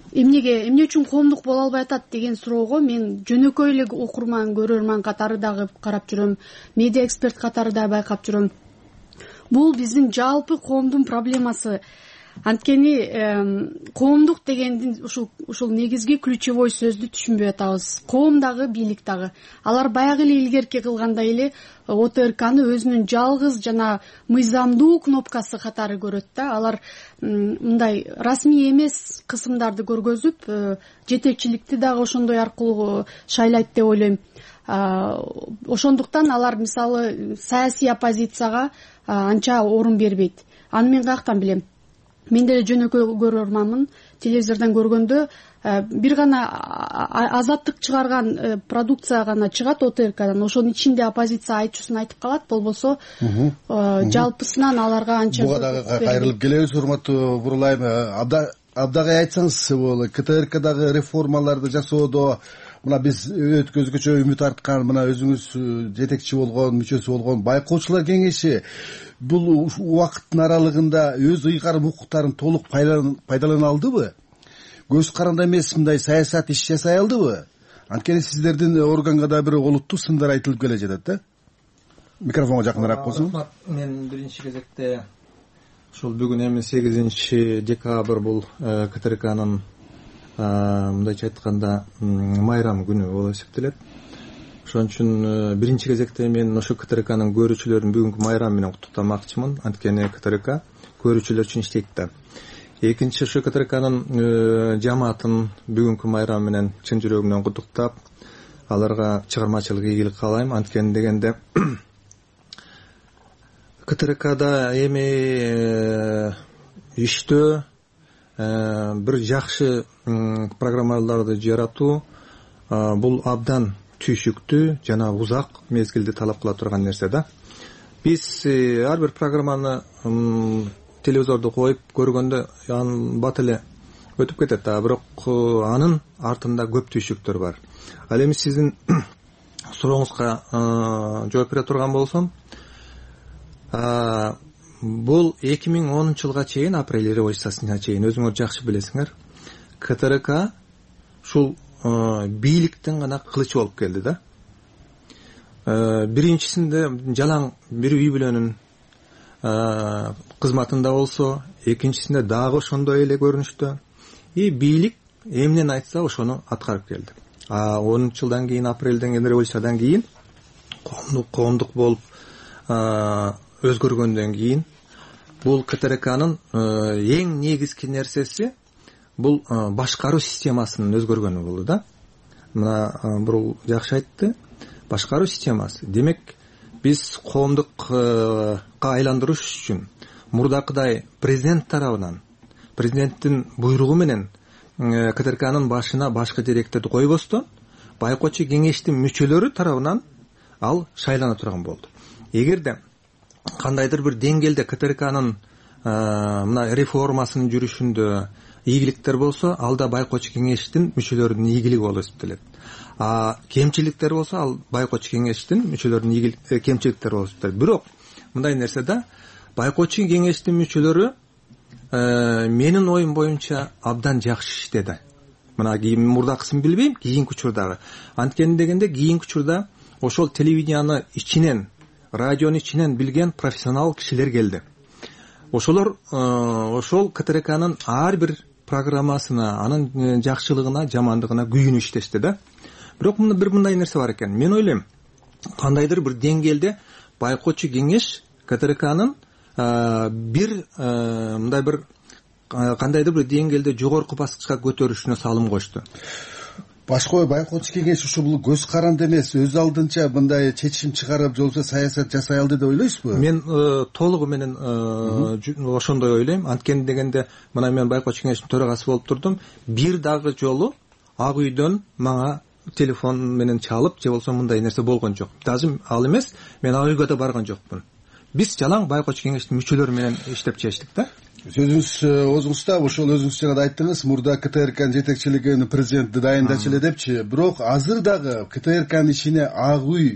эмне үчүн коомдук боло албай атат деген суроого мен жөнөкөй эле окурман, көрөрман катары дагы карап жүрөм, медиа эксперт катары да байкап жүрөм. Бул биздин жалпы коомдун проблемасы. Анткени коомдук дегендин ушул негизги ключевой сөздү түшүнбөй атабыз. Коом дагы, бийлик дагы. Алар баягы эле илгерки кылгандай эле ОТРКны өзүнүн жалгыз жана мыйзамдуу кнопкасы катары көрөт да. Алар мындай расмий эмес кысымдарды көргөзүп, жетекчиликти дагы ошондой аркылуу шайлайт деп ойлойм. Ошондуктан алар мисалы саясий оппозицияга анча орун бербейт. Аны мен каяктан билем? Мен деле жөнөкөй көрөрманмын. Телевизордон көргөндө бир гана Азаттык чыгарган продукция гана чыгат ОТРКдан. Ошонун ичинде оппозиция айтчусын айтып калат, болбосо жалпысынан аларга анча. Буга дагы кайрылып келебиз, урматтуу Бурулайым. Абдагай айтсаңыз, КТРКдагы реформаларды жасоодо мына биз өзгөчө үмүт арткан, мына өзүңүз жетекчи болгон, мүчөсү болгон байкоочулар кеңеши бул убакыттын аралыгында өз ыйгарым укуктарын толук пайдалана алдыбы? Көз каранды эмес мындай саясат иш жасай алдыбы? Анткени сиздердин органга да бир олуттуу сындар айтылып келе жатат да. Микрофонго жакыныраак болсоң. Мен биринчи кезекте ушул бүгүн эми 8 декабрь бул КТРКнын мындайча айтканда майрам күнү болуп эсептелет. Ошон үчүн биринчи кезекте мен ошо КТРКнын көрүүчүлөрүн бүгүнкү майрам менен куттуктамакчымын. Анткени КТРК көрүүчүлөр үчүн иштейт да. Экинчи, ошо КТРКнын жамаатын бүгүнкү майрам менен чын жүрөгүмөн куттуктап, аларга чыгармачылык ийгилик каалайм. Анткени дегенде КТРКда эми иштөө, бир жакшы программаларды жаратуу бул абдан түйшүктүү жана узак мезгилди талап кыла турган нерсе да. Биз ар бир программаны телевизорду коюп көргөндө анын бат эле өтүп кетет да, бирок анын артында көп түйшүктөр бар. Ал эми сиздин сурооңузга жооп бере турган болсом, бул 2010 жылга чейин, апрель революциясына чейин, өзүңөр жакшы билесиңер, КТРК ушул бийликтин гана кылычы болуп келди да. Биринчисинде жалаң бир үй бүлөнүн кызматында болсо, экинчисинде дагы ошондой эле көрүнүштө. Бийлик эмнени айтса ошону аткарып келди. 10 жылдан кийин, апрелден кийин, революциядан кийин коомдук болуп өзгөргөндөн кийин бул КТРКнын эң негизги нерсеси бул башкаруу системасынын өзгөргөнү болду да. Мына бул жакшы айтты. Башкаруу системасы. Демек, биз коомдукка айландырыш үчүн мурдакыдай президент тарабынан, президенттин буйругу менен КТРКнын башына башкы директорду койбостон, байкоочу кеңештин мүчөлөрү тарабынан ал шайлана турган болду. Эгерде кандайдыр бир деңгээлде КТРКнын мына реформасынын жүрүшүндө ийгиликтер болсо, ал да байкоочу кеңештин мүчөлөрүнүн ийгилиги болуп эсептелет. Кемчиликтер болсо, ал байкоочу кеңештин мүчөлөрүнүн кемчиликтери болуп эсептелет. Бирок мындай нерсе да, байкоочу кеңештин мүчөлөрү менин оюм боюнча абдан жакшы иштеди. Мына мурдакысын билбейм, кийинки учурдагы. Анткени дегенде кийинки учурда ошол телевиденияны ичинен, радиону ичинен билген профессионал кишилер келди. Ошолор ошол КТРКнын ар бир программасына, анын жакшылыгына, жамандыгына күйүнүп иштешти да. Бирок бир мындай нерсе бар экен. Мен ойлойм, кандайдыр бир деңгээлде байкоочу кеңеш КТРКнын бир мындай бир кандайдыр бир деңгээлде жогорку баскычка көтөрүшүнө салым кошту. Башкы байкоочу кеңеш ушу бул көз каранды эмес, өз алдынча мындай чечим чыгарып, жолсо саясат жасай алды деп ойлойсузбу? Мен толугу менен ошондой ойлойм. Анткени дегенде, мына мен байкоочу кеңештин төрагасы болуп турдум. Бир дагы жолу Ак үйдөн мага телефон менен чалып, же болсо мындай нерсе болгон жок. Даже ал эмес, мен Ак үйгө да барган жокмун. Биз жалаң байкоочу кеңештин мүчөлөрү менен иштеп чечтик да. Сөзүңүз оозуңузда ошол өзүңүз жана айттыңыз, мурда КТРКнын жетекчилигин президент дайындачу эле депчи. Бирок азыр дагы КТРКнын ичине Ак үй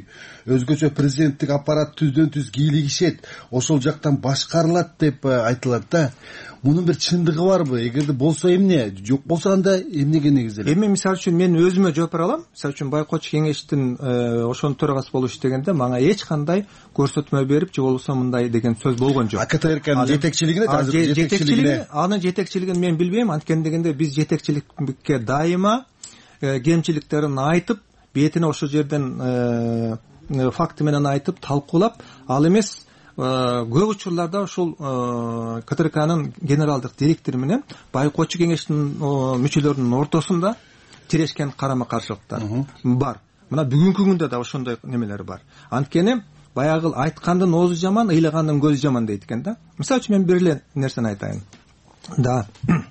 өзгөчө президенттик аппарат түздөн түз кийлигишет, ошол жактан башкарылат деп айтылат да. Мунун бир чындыгы барбы? Эгерде болсо эмне, жок болсо анда эмнеге негизделет? Эми мисалы үчүн мен өзүмө жооп бере алам. Мисалы үчүн байкоочу кеңештин ошонун төрагасы болуп иштегенде мага эч кандай көрсөтмө берип, же болбосо мындай деген сөз болгон жок. КТРКнын жетекчилигине, анын жетекчилигин мен билбейм. Анткени дегенде биз жетекчиликке дайыма кемчиликтерин айтып, бетине ошол жерден факты менен айтып, талкуулап, ал эмес көп учурларда ушул КТРКнын генералдык директору менен байкоочу кеңештин мүчөлөрүнүн ортосунда тирешкен карама каршылыктар бар. Мына бүгүнкү күндө да ошондой немелер бар. Анткени баягы айткандын оозу жаман, ыйлагандын көзү жаман дейт экен да. Мисалы үчүн мен бир эле нерсени айтайын. Да.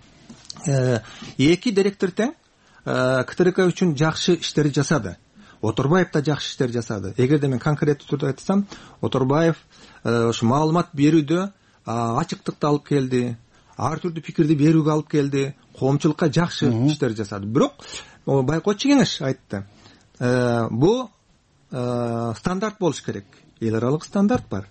Эки директор тең КТРК үчүн жакшы иштерди жасады. Оторбаев да жакшы иштер жасады. Эгерде мен конкреттүү түрдө айтсам, Оторбаев ошо маалымат берүүдө ачыктыкты алып келди, ар түрдүү пикирди берүүгө алып келди, коомчулукка жакшы иштер жасады. Бирок байкоочу кеңеш айтты. Бул стандарт болуш керек. Эл аралык стандарт бар.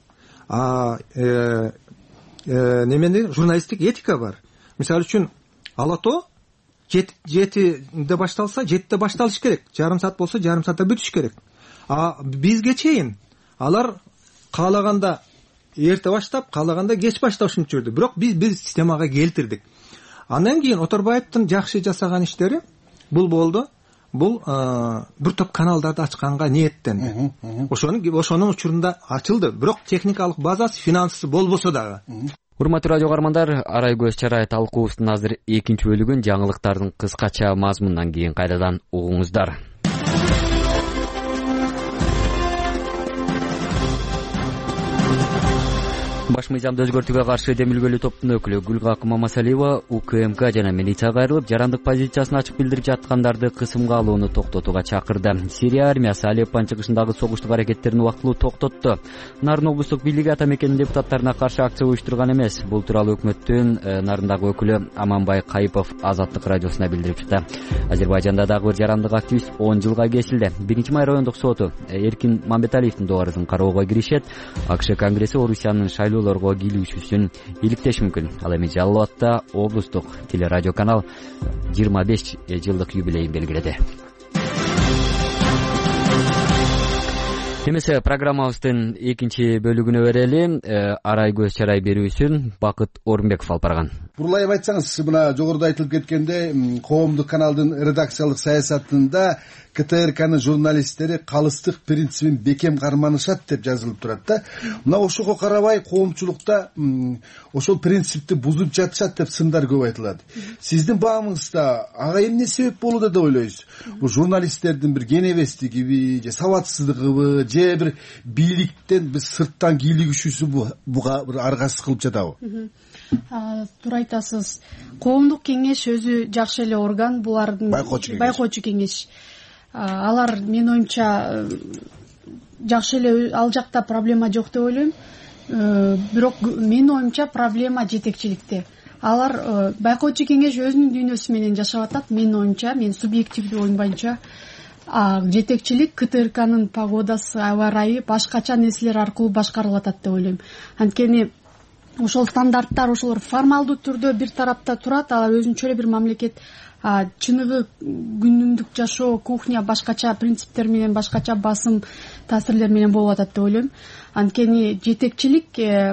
Немени журналисттик этика бар. Мисалы үчүн Алато 7-де башталса, 7-де башталыш керек. Жарым саат болсо, жарым саатта бүтүш керек. Бизге чейин алар каалаганда эрте баштап, каалаганда кеч башташын жүрдү. Бирок биз системага келтирдик. Андан кийин Оторбаевдин жакшы жасаган иштери бул болду. Бул бир топ каналдарды ачканга ниеттенди. Ошонун учурунда ачылды. Бирок техникалык базасы, финансы болбосо дагы. Урматтуу радио каармандар, Арай көз чарай талкуубуздун азыр экинчи бөлүгүн жаңылыктардын кыскача мазмунунан кийин кайрадан угуңуздар. Баш мыйзамды өзгөртүүгө каршы демилгөлүү топтун өкүлү Гүлгакы Мамасалиева УКМК жана милицияга кайрылып, жарандык позициясын ачык билдирип жаткандарды кысымга алууну токтотууга чакырды. Сирия армиясы Алеппо чыгышындагы согуштук аракеттерин убактылуу токтотту. Нарын облустук бийлиги ата мекенин депутаттарына каршы акция уюштурган эмес. Бул тууралуу өкмөттүн Нарындагы өкүлү Аманбай Кайыпов Азаттык радиосуна билдирип чыкты. Азербайжанда дагы бир жарандык активист 10 жылга кесилди. 1-май райондук соту Эркин Мамбеталиевдин доорусун кароого киришет. АКШ Конгресси Орусиянын шайлоолорго кийлигишүүсүн иликтеш мүмкүн. Ал эми Жалал Абадта облустук телерадиоканал 25 жылдык юбилейин белгиледи. Эмесе программабыздын экинчи бөлүгүнө берели. Арай көз чарай берүүсүн Бакыт Орунбеков алып барган. Бурулайып айтсаңыз, мына жогоруда айтылып кеткенде, коомдук каналдын редакциялык саясатында КТРКнын журналисттери калыстык принцибин бекем карманышат деп жазылып турат да. Мына ошого карабай коомчулукта ошол принципти бузуп жатышат деп сындар көп айтылат. Сиздин баамыңызда ага эмне себеп болууда деп ойлойсуз? Бул журналисттердин бир кенебестигиби, же сабатсыздыгыбы, же бир бийликтен биз сырттан кийлигишүүсү буга бир аргасыз кылып жатабы? Туура айтасыз. Коомдук кеңеш өзү жакшы эле орган, булардын байкоочу кеңеш. Алар менин оюмча жакшы эле, ал жакта проблема жок деп ойлойм. Бирок менин оюмча проблема жетекчиликте. Алар байкоочу кеңеш өзүнүн дүйнөсү менен жашап атат. Менин оюмча, мен субъективдүү оюм боюнча жетекчилик КТРКнын погодасы, аба ырайы башкача нерселер аркылуу башкарылып атат деп ойлойм. Анткени ошол стандарттар, ошолор формалдуу түрдө бир тарапта турат, ал өзүнчө эле бир мамлекет. Чыныгы күнүмдүк жашоо, кухня башкача принциптер менен, башкача басым таасирлер менен болуп атат деп ойлойм. Анткени жетекчилик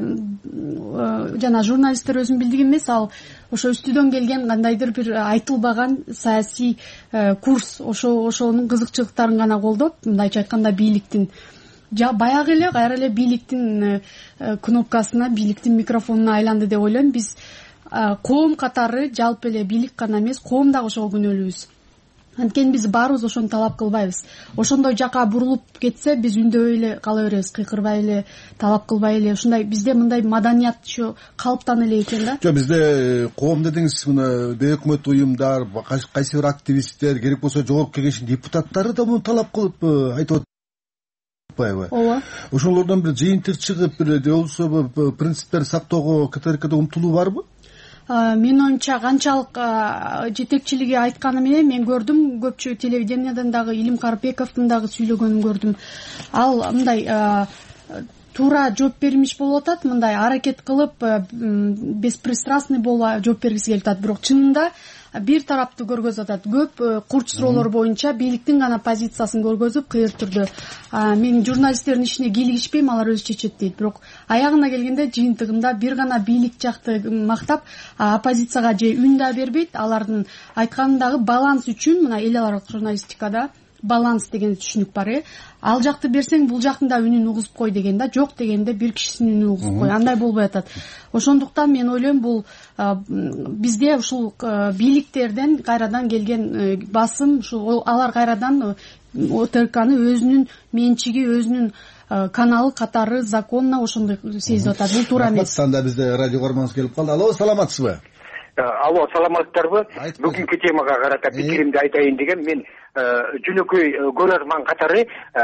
жана журналисттер өзүн билдиги эмес, ал ошо үстүдөн келген кандайдыр бир айтылбаган саясий курс, ошонун кызыкчылыктарын гана колдоп, мындайча айтканда бийликтин баягы эле кайра эле бийликтин кнопкасына, бийликтин микрофонуна айланды деп ойлойм. Биз коом катары жалпы эле бийлик гана эмес, коом дагы ошого күнөөлүүбүз. Анткени биз баарыбыз ошону талап кылбайбыз. Ошондой жака бурулуп кетсе, биз үндөбөй эле кала беребиз, кыйкырбай эле, талап кылбай эле. Ушундай бизде мындай маданият ошо калыптан эле экен да. Жок, бизде коом дедиңиз, мына бейөкмөт уюмдар, кайсы бир активисттер, керек болсо жогорку кеңештин депутаттары да муну талап кылып айтып атпайбы? Ооба. Ошолордон бир жыйынтык чыгып, бир же болбосо принциптерди сактоого КТРКда умтулуу барбы? менин оюмча канчалык жетекчилиги айтканы менен мен көрдүм, көпчү телевидениядан дагы Илим Карпековдун дагы сүйлөгөнүн көрдүм. Ал мындай туура жооп бермиш болуп атат, мындай аракет кылып беспристрастный болуп жооп бергиси келип атат, бирок чынында бир тараптуу көргөзүп атат. Көп курч суроолор боюнча бийликтин гана позициясын көргөзүп, кыйыр түрдө мен журналисттердин ишине кийлигишпейм, алар өзү чечет дейт. Бирок аягына келгенде жыйынтыгында бир гана бийлик жакты мактап, оппозицияга же үн да бербейт. Алардын айтканындагы баланс үчүн, мына эл аралык журналистикада баланс деген түшүнүк бар. Ал жакты берсең, бул жактын да үнүн угузуп кой деген да, жок дегенде бир кишинин үнүн угузуп кой. Андай болбой атат. Ошондуктан мен ойлойм, бул бизде ушул бийликтерден кайрадан келген басым, ушул алар кайрадан ОТРКны өзүнүн менчиги, өзүнүн каналы катары законно ошондой сезип атат. Бул туура эмес. Анда бизде радио көрмөңүз келип калды. Алло, саламатсызбы? Алло, саламатсыздарбы? Бүгүнкү темага карата пикиримди айтайын деген. Мен жөнөкөй көрөрман катары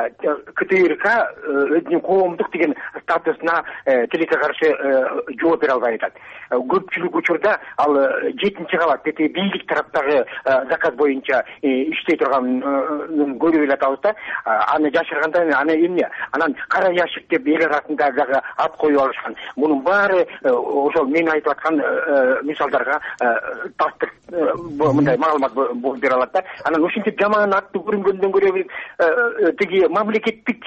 КТРК өзүнүн коомдук деген статусуна тилекке каршы жооп бере албай атат. Көпчүлүк учурда ал 7-чи кабат бийлик тараптагы заказ боюнча иштей турганын көрүп эле атабыз да. Аны жашырганда аны эмне? Анан кара яшык деп эл арасында дагы ат коюп алышкан. Мунун баары ошол мен айтып аткан мисалдарга тастык мындай маалымат болуп бере алат да. Анан ушинтип жаман аттуу көрүнгөндөн көрө тиги мамлекеттик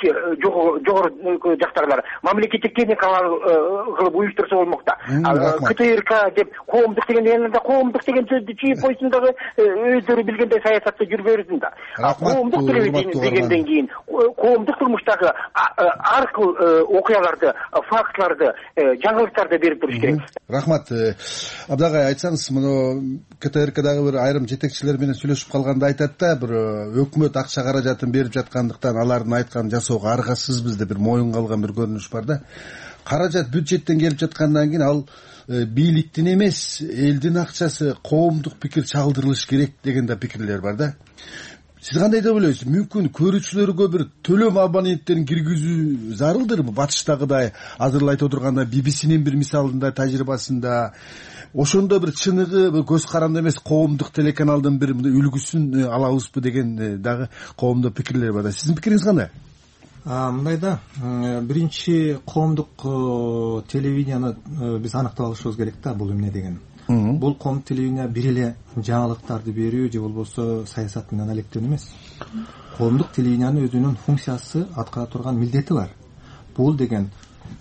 жогору жактагылар мамлекеттик техника кылып уюштурса болмок да. КТРК деп коомдук деген коомдук деген сөздү чийип койсун дагы өздөрү билгендей саясатты жүрбөбүрсүн да. Коомдук дегенден кийин коомдук турмуштагы ар кыл окуяларды, фактыларды, жаңылыктарды берип туруш керек. Рахмат. Абдагай, айтсаңыз, муну КТРКдагы бир айрым жетекчилер менен сүйлөшүп калганда айтат да, бир өкмөт акча каражатын берип жаткандыктан алардын айтканын жасоого аргасызбыз деп бир моюнга алган бир көрүнүш бар да. Каражат бюджеттен келип жаткандан кийин ал бийликтин эмес, элдин акчасы, коомдук пикир чагылдырылыш керек деген да пикирлер бар да. Сиз кандай деп ойлойсуз? Мүмкүн көрүүчүлөргө бир төлөм абоненттерин киргизүү зарылдырбы? Батыштагыдай, азыр эле айтып отургандай BBC-нин бир мисалында, тажрыйбасында ошондо бир чыныгы көз каранды эмес коомдук телеканалдын бир үлгүсүн алабызбы деген дагы коомдо пикирлер бар да. Сиздин пикириңиз кандай? Мындай да, биринчи коомдук телевиденияны биз аныктап алышыбыз керек да, бул эмне деген. Бул коомдук телевидение бир эле жаңылыктарды берүү же болбосо саясат менен алектөө эмес. Коомдук телевидениянын өзүнүн функциясы, аткара турган милдети бар. Бул деген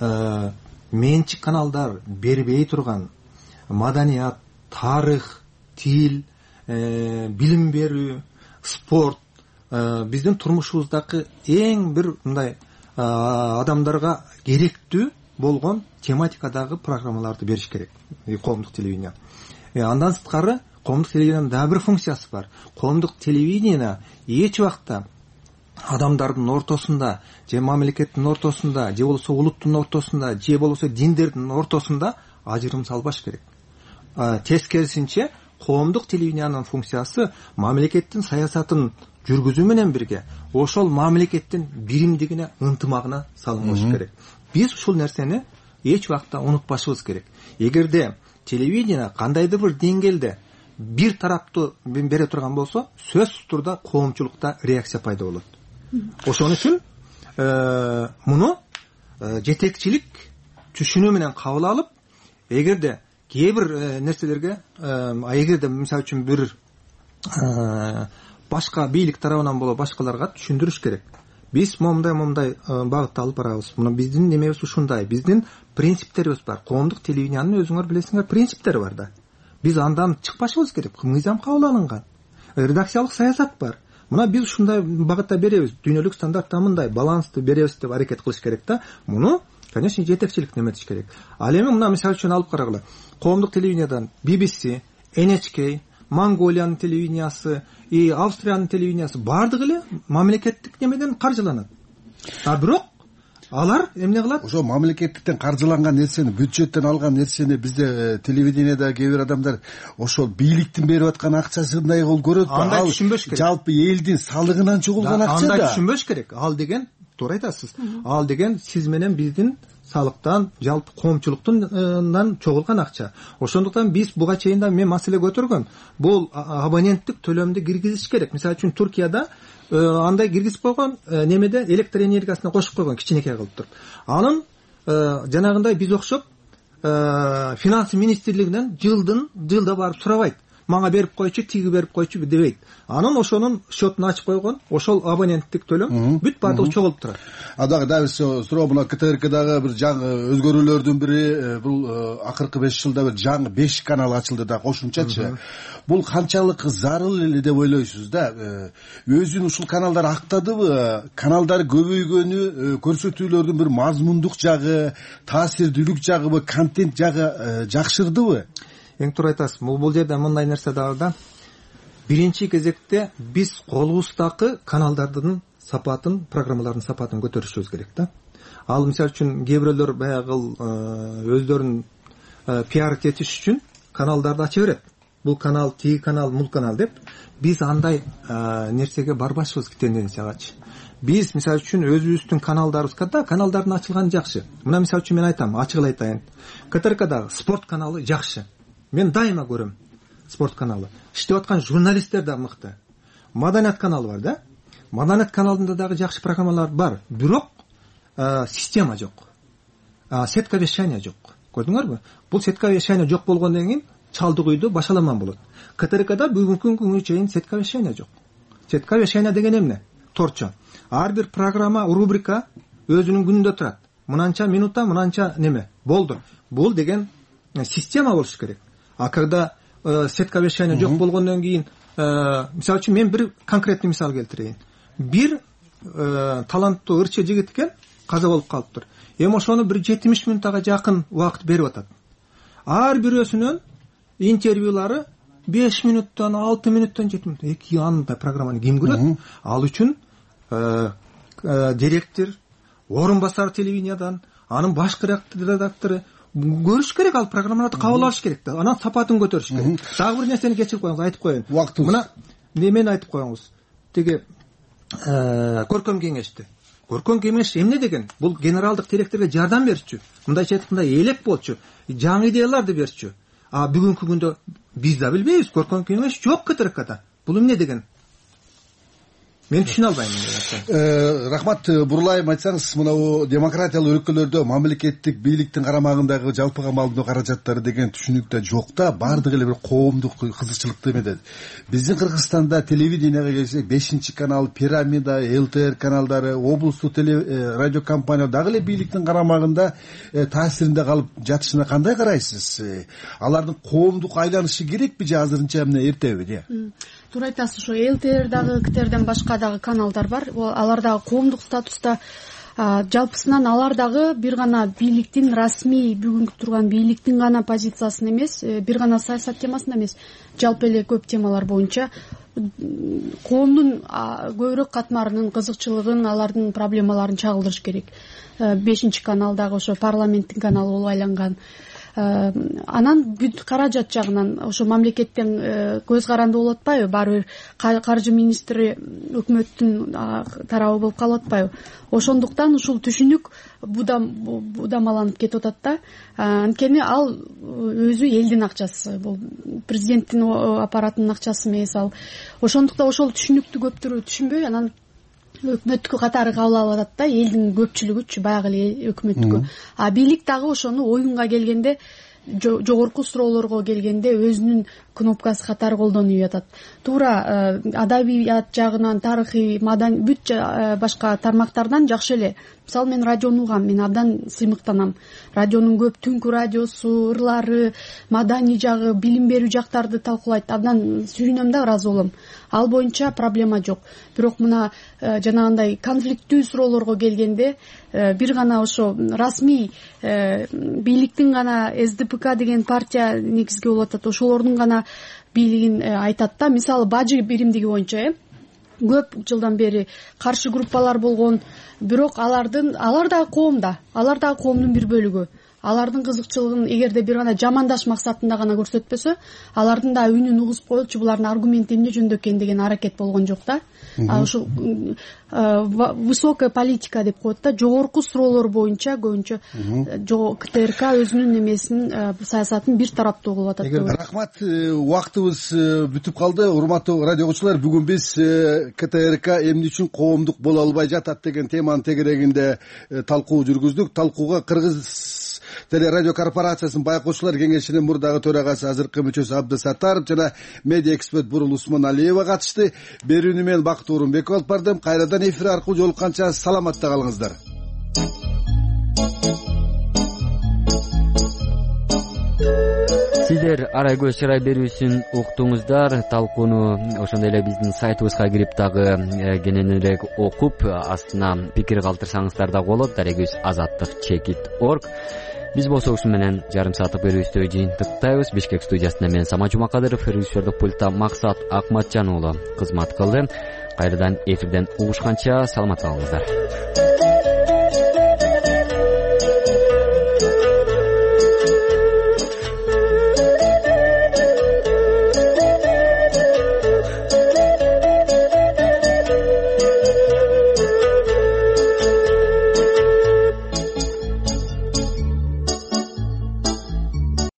менчик каналдар бербей турган маданият, тарых, тил, билим берүү, спорт биздин турмушубуздагы эң бир мындай адамдарга керектүү болгон тематикадагы программаларды бериш керек коомдук телевидение. Андан сырткары коомдук телевидениянын дагы бир функциясы бар. Коомдук телевидение эч убакта адамдардын ортосунда, же мамлекеттин ортосунда, же болбосо улуттун ортосунда, же болбосо диндердин ортосунда ажырым салбаш керек. Тескерисинче, коомдук телевидениянын функциясы мамлекеттин саясатын жүргүзүү менен бирге ошол мамлекеттин биримдигине, ынтымагына салынгыш керек. Биз ушул нерсени эч убакта унутпашыбыз керек. Эгерде телевидение кандайдыр бир деңгээлде бир тараптуу бере турган болсо, сөзсүз турда коомчулукта реакция пайда болот. Ошон үчүн муну жетекчилик түшүнүү менен кабыл алып, эгерде кээ бир нерселерге, эгерде мисалы үчүн бир башка бийлик тарабынан боло башкаларга түшүндүрүш керек. Биз момундай багытта алып барабыз. Муну биздин немебиз ушундай. Биздин принциптерибиз бар. Коомдук телевидениянын өзүңөр билесиңер, принциптери бар да. Биз андан чыкпашыбыз керек. Мыйзам кабыл алынган. Редакциялык саясат бар. Мына биз ушундай багытта беребиз. Дүйнөлүк стандартта мындай балансты беребиз деп аракет кылыш керек да. Муну, конечно, жетекчилик неметиш керек. Ал эми мына мисалы үчүн алып карагыла. Коомдук телевидениядан BBC, NHK, Монголиянын телевидениясы, Австриянын телевидениясы бардыгы эле мамлекеттик немеден каржыланат. Бирок алар эмне кылат? Ошо мамлекеттиктен каржыланган нерсени, бюджеттен алган нерсени бизде телевидениеда кээ бир адамдар ошол бийликтин берип аткан акчасындай кылып көрөт. Андай түшүнбөш керек. Жалпы элдин салыгынан чогулган акча да. Андай түшүнбөш керек. Ал деген туура айтасыз. Ал деген сиз менен биздин салыктан, жалпы коомчулуктан чогулган акча. Ошондуктан биз буга чейин да мен маселе көтөргөм. Бул абоненттик төлөмдү киргизиш керек. Мисалы үчүн Туркияда андай киргизип койгон, немеде электр энергиясына кошуп койгон кичинекей кылып туруп. Анын жанагындай биз окшоп финансы министрлигинен жылда барып сурабайт. Мага берип койчу, тиги берип койчу дебейт. Анын ошонун счетун ачып койгон, ошол абоненттик төлөм бүт баардыгы чогулуп турат. Дагы биз суроо, мына КТРКдагы бир жаңы өзгөрүүлөрдүн бири бул акыркы 5 жылда бир жаңы 5 канал ачылды да кошумчачы. Бул канчалык зарыл эле деп ойлойсуз да? Өзүн ушул каналдар актадыбы? Каналдар көбөйгөнү, көрсөтүүлөрдүн бир мазмундук жагы, таасирдүүлүк жагыбы, контент жагы жакшырдыбы? Эң туура айтасыз. Бул жерде мындай нерсе дагы да. Биринчи кезекте биз колубуздагы каналдардын сапатын, программалардын сапатын көтөрүшүбүз керек да. Ал мисалы үчүн кээ бирөөлөр баягы өздөрүн пиар этиш үчүн каналдарды ача берет. Бул канал, тиги канал, мул канал деп. Биз андай нерсеге барбашыбыз тенденциягачы. Биз мисалы үчүн өзүбүздүн каналдарыбызга каналдардын ачылганы жакшы. Мына мисалы үчүн мен айтам, ачык эле айтайын. КТРКдагы спорт каналы жакшы. Мен дайыма көрөм спорт каналы. Иштеп аткан журналисттер да мыкты. Маданият каналы бар да. Маданият каналында дагы жакшы программалар бар. Бирок система жок. Сетка вещания жок. Көрдүңөрбү? Бул сетка вещания жок болгондон кийин чалдык үйдө башаламан болот. КТРКда бүгүнкү күнгө чейин сетка вещания жок. Сетка вещания деген эмне? Торчо. Ар бир программа, рубрика өзүнүн күнүндө турат. Мынанча минутта, мынанча неме. Болду. Бул деген система болуш керек. А когда сетка вещания жок болгондон кийин, мисалы үчүн мен бир конкретный мисал келтирейин. Бир таланттуу ырчы жигит экен, каза болуп калыптыр. Эми ошону бир 70 минуттага жакын убакыт берип атат. Ар бирөөсүнүн интервьюлары 5 минуттан, 6 минуттан 7 минут. Эки андай программаны ким көрөт? Ал үчүн директор, орун басар телевидениядан, анын башкы редактору көрүш керек, ал программаларды кабыл алыш керек да. Анан сапатын көтөрүш керек. Дагы бир нерсени кечирип коюңуз, айтып коеюн. Мына немени айтып коюңуз. Тиги көркөм кеңешти. Көркөм кеңеш эмне деген? Бул генералдык директорго жардам берчү. Мындайча айтканда элек болчу. Жаңы идеяларды берчү. А бүгүнкү күндө биз да билбейбиз, көркөм кеңеш жок КТРКда. Бул эмне деген? Мен түшүнө албайм. Рахмат, бурулайым айтсаңыз, мына демократиялык өлкөлөрдө мамлекеттик бийликтин карамагындагы жалпыга маалымдоо каражаттары деген түшүнүк да жок да, баардыгы эле бир коомдук кызыкчылыкты эмедет. Биздин Кыргызстанда телевиденияга келсек, 5-канал, Пирамида, ЛТР каналдары, облустук радио компания дагы эле бийликтин карамагында таасиринде калып жатышына кандай карайсыз? Алардын коомдук айланышы керекпи же азырынча эмне эртеби? Туура айтасыз, ошо ЛТР дагы, КТРден башка дагы каналдар бар. Алар дагы коомдук статуста. Жалпысынан алар дагы бир гана бийликтин расмий бүгүнкү турган бийликтин гана позициясын эмес, бир гана саясат темасын эмес, жалпы эле көп темалар боюнча коомдун көбүрөөк катмарынын кызыкчылыгын, алардын проблемаларын чагылдырыш керек. 5-канал дагы ошо парламенттин каналы болуп айланган. Анан бүт каражат жагынан ошо мамлекеттен көз каранды болуп атпайбы? Баары бир каржы министри өкмөттүн тарабы болуп калып атпайбы? Ошондуктан ушул түшүнүк будамаланып кетип атат да. Анткени ал өзү элдин акчасы, бул президенттин аппаратынын акчасы эмес ал. Ошондуктан ошол түшүнүктү көптөр түшүнбөй, анан өкмөттүкү катары кабыл алып атат да, элдин көпчүлүгүчү, баягы эле өкмөттүкү. Бийлик дагы ошону оюнга келгенде, жогорку суроолорго келгенде өзүнүн кнопкасы катары колдонуп атат. Туура адабият жагынан, тарыхый, маданий бүт башка тармактардан жакшы эле. Мисалы мен радиону угам, мен абдан сыймыктанам. Радионун көп түнкү радиосу, ырлары, маданий жагы, билим берүү жактарды талкуулайт. Абдан сүйүнөм да, ыраазы болом. Ал боюнча проблема жок. Бирок мына жанагындай конфликттүү суроолорго келгенде бир гана ошо расмий бийликтин гана СДПК деген партия негизги болуп атат. Ошолордун гана бийлигин айтат да. Мисалы бажы биримдиги боюнча көп жылдан бери каршы группалар болгон, бирок алар дагы коомдун бир бөлүгү. алардын кызыкчылыгын эгерде бир гана жамандаш максатында гана көрсөтпөсө, алардын да үнүн угузуп коелучу, булардын аргументи эмне жөнүндө экен деген аракет болгон жок да. Ушул высокая политика деп коет да, жогорку суроолор боюнча көбүнчө КТРК өзүнүн эмесин, саясатын бир тараптуу кылып атат. Рахмат, убактыбыз бүтүп калды. Урматтуу радио угуучулар, бүгүн биз КТРК эмне үчүн коомдук боло албай жатат деген теманын тегерегинде талкуу жүргүздүк. Талкууга Кыргыз теле радио корпорациясынын байкоочулар кеңешинин мурдагы төрагасы, азыркы мүчөсү Абдысаттаров жана медиа эксперт Бурул Усманалиева катышты. Берүүнү мен Бакыт Орунбеков алып бардым. Кайрадан эфир аркылуу жолукканча саламатта калыңыздар. Сиздер арай көз чырай берүүсүн уктуңуздар. Талкууну ошондой эле биздин сайтыбызга кирип дагы кененирээк окуп, астына пикир калтырсаңыздар да болот. daraguz@azаттык.org. Биз болсо ушун менен жарым сааттык берүүбүздү жыйынтыктайбыз. Бишкек студиясында мен Самат Жумакадыров, режиссердик пультта Максат Акматжан уулу кызмат кылды. Кайрадан эфирден угушканча саламатта калыңыздар.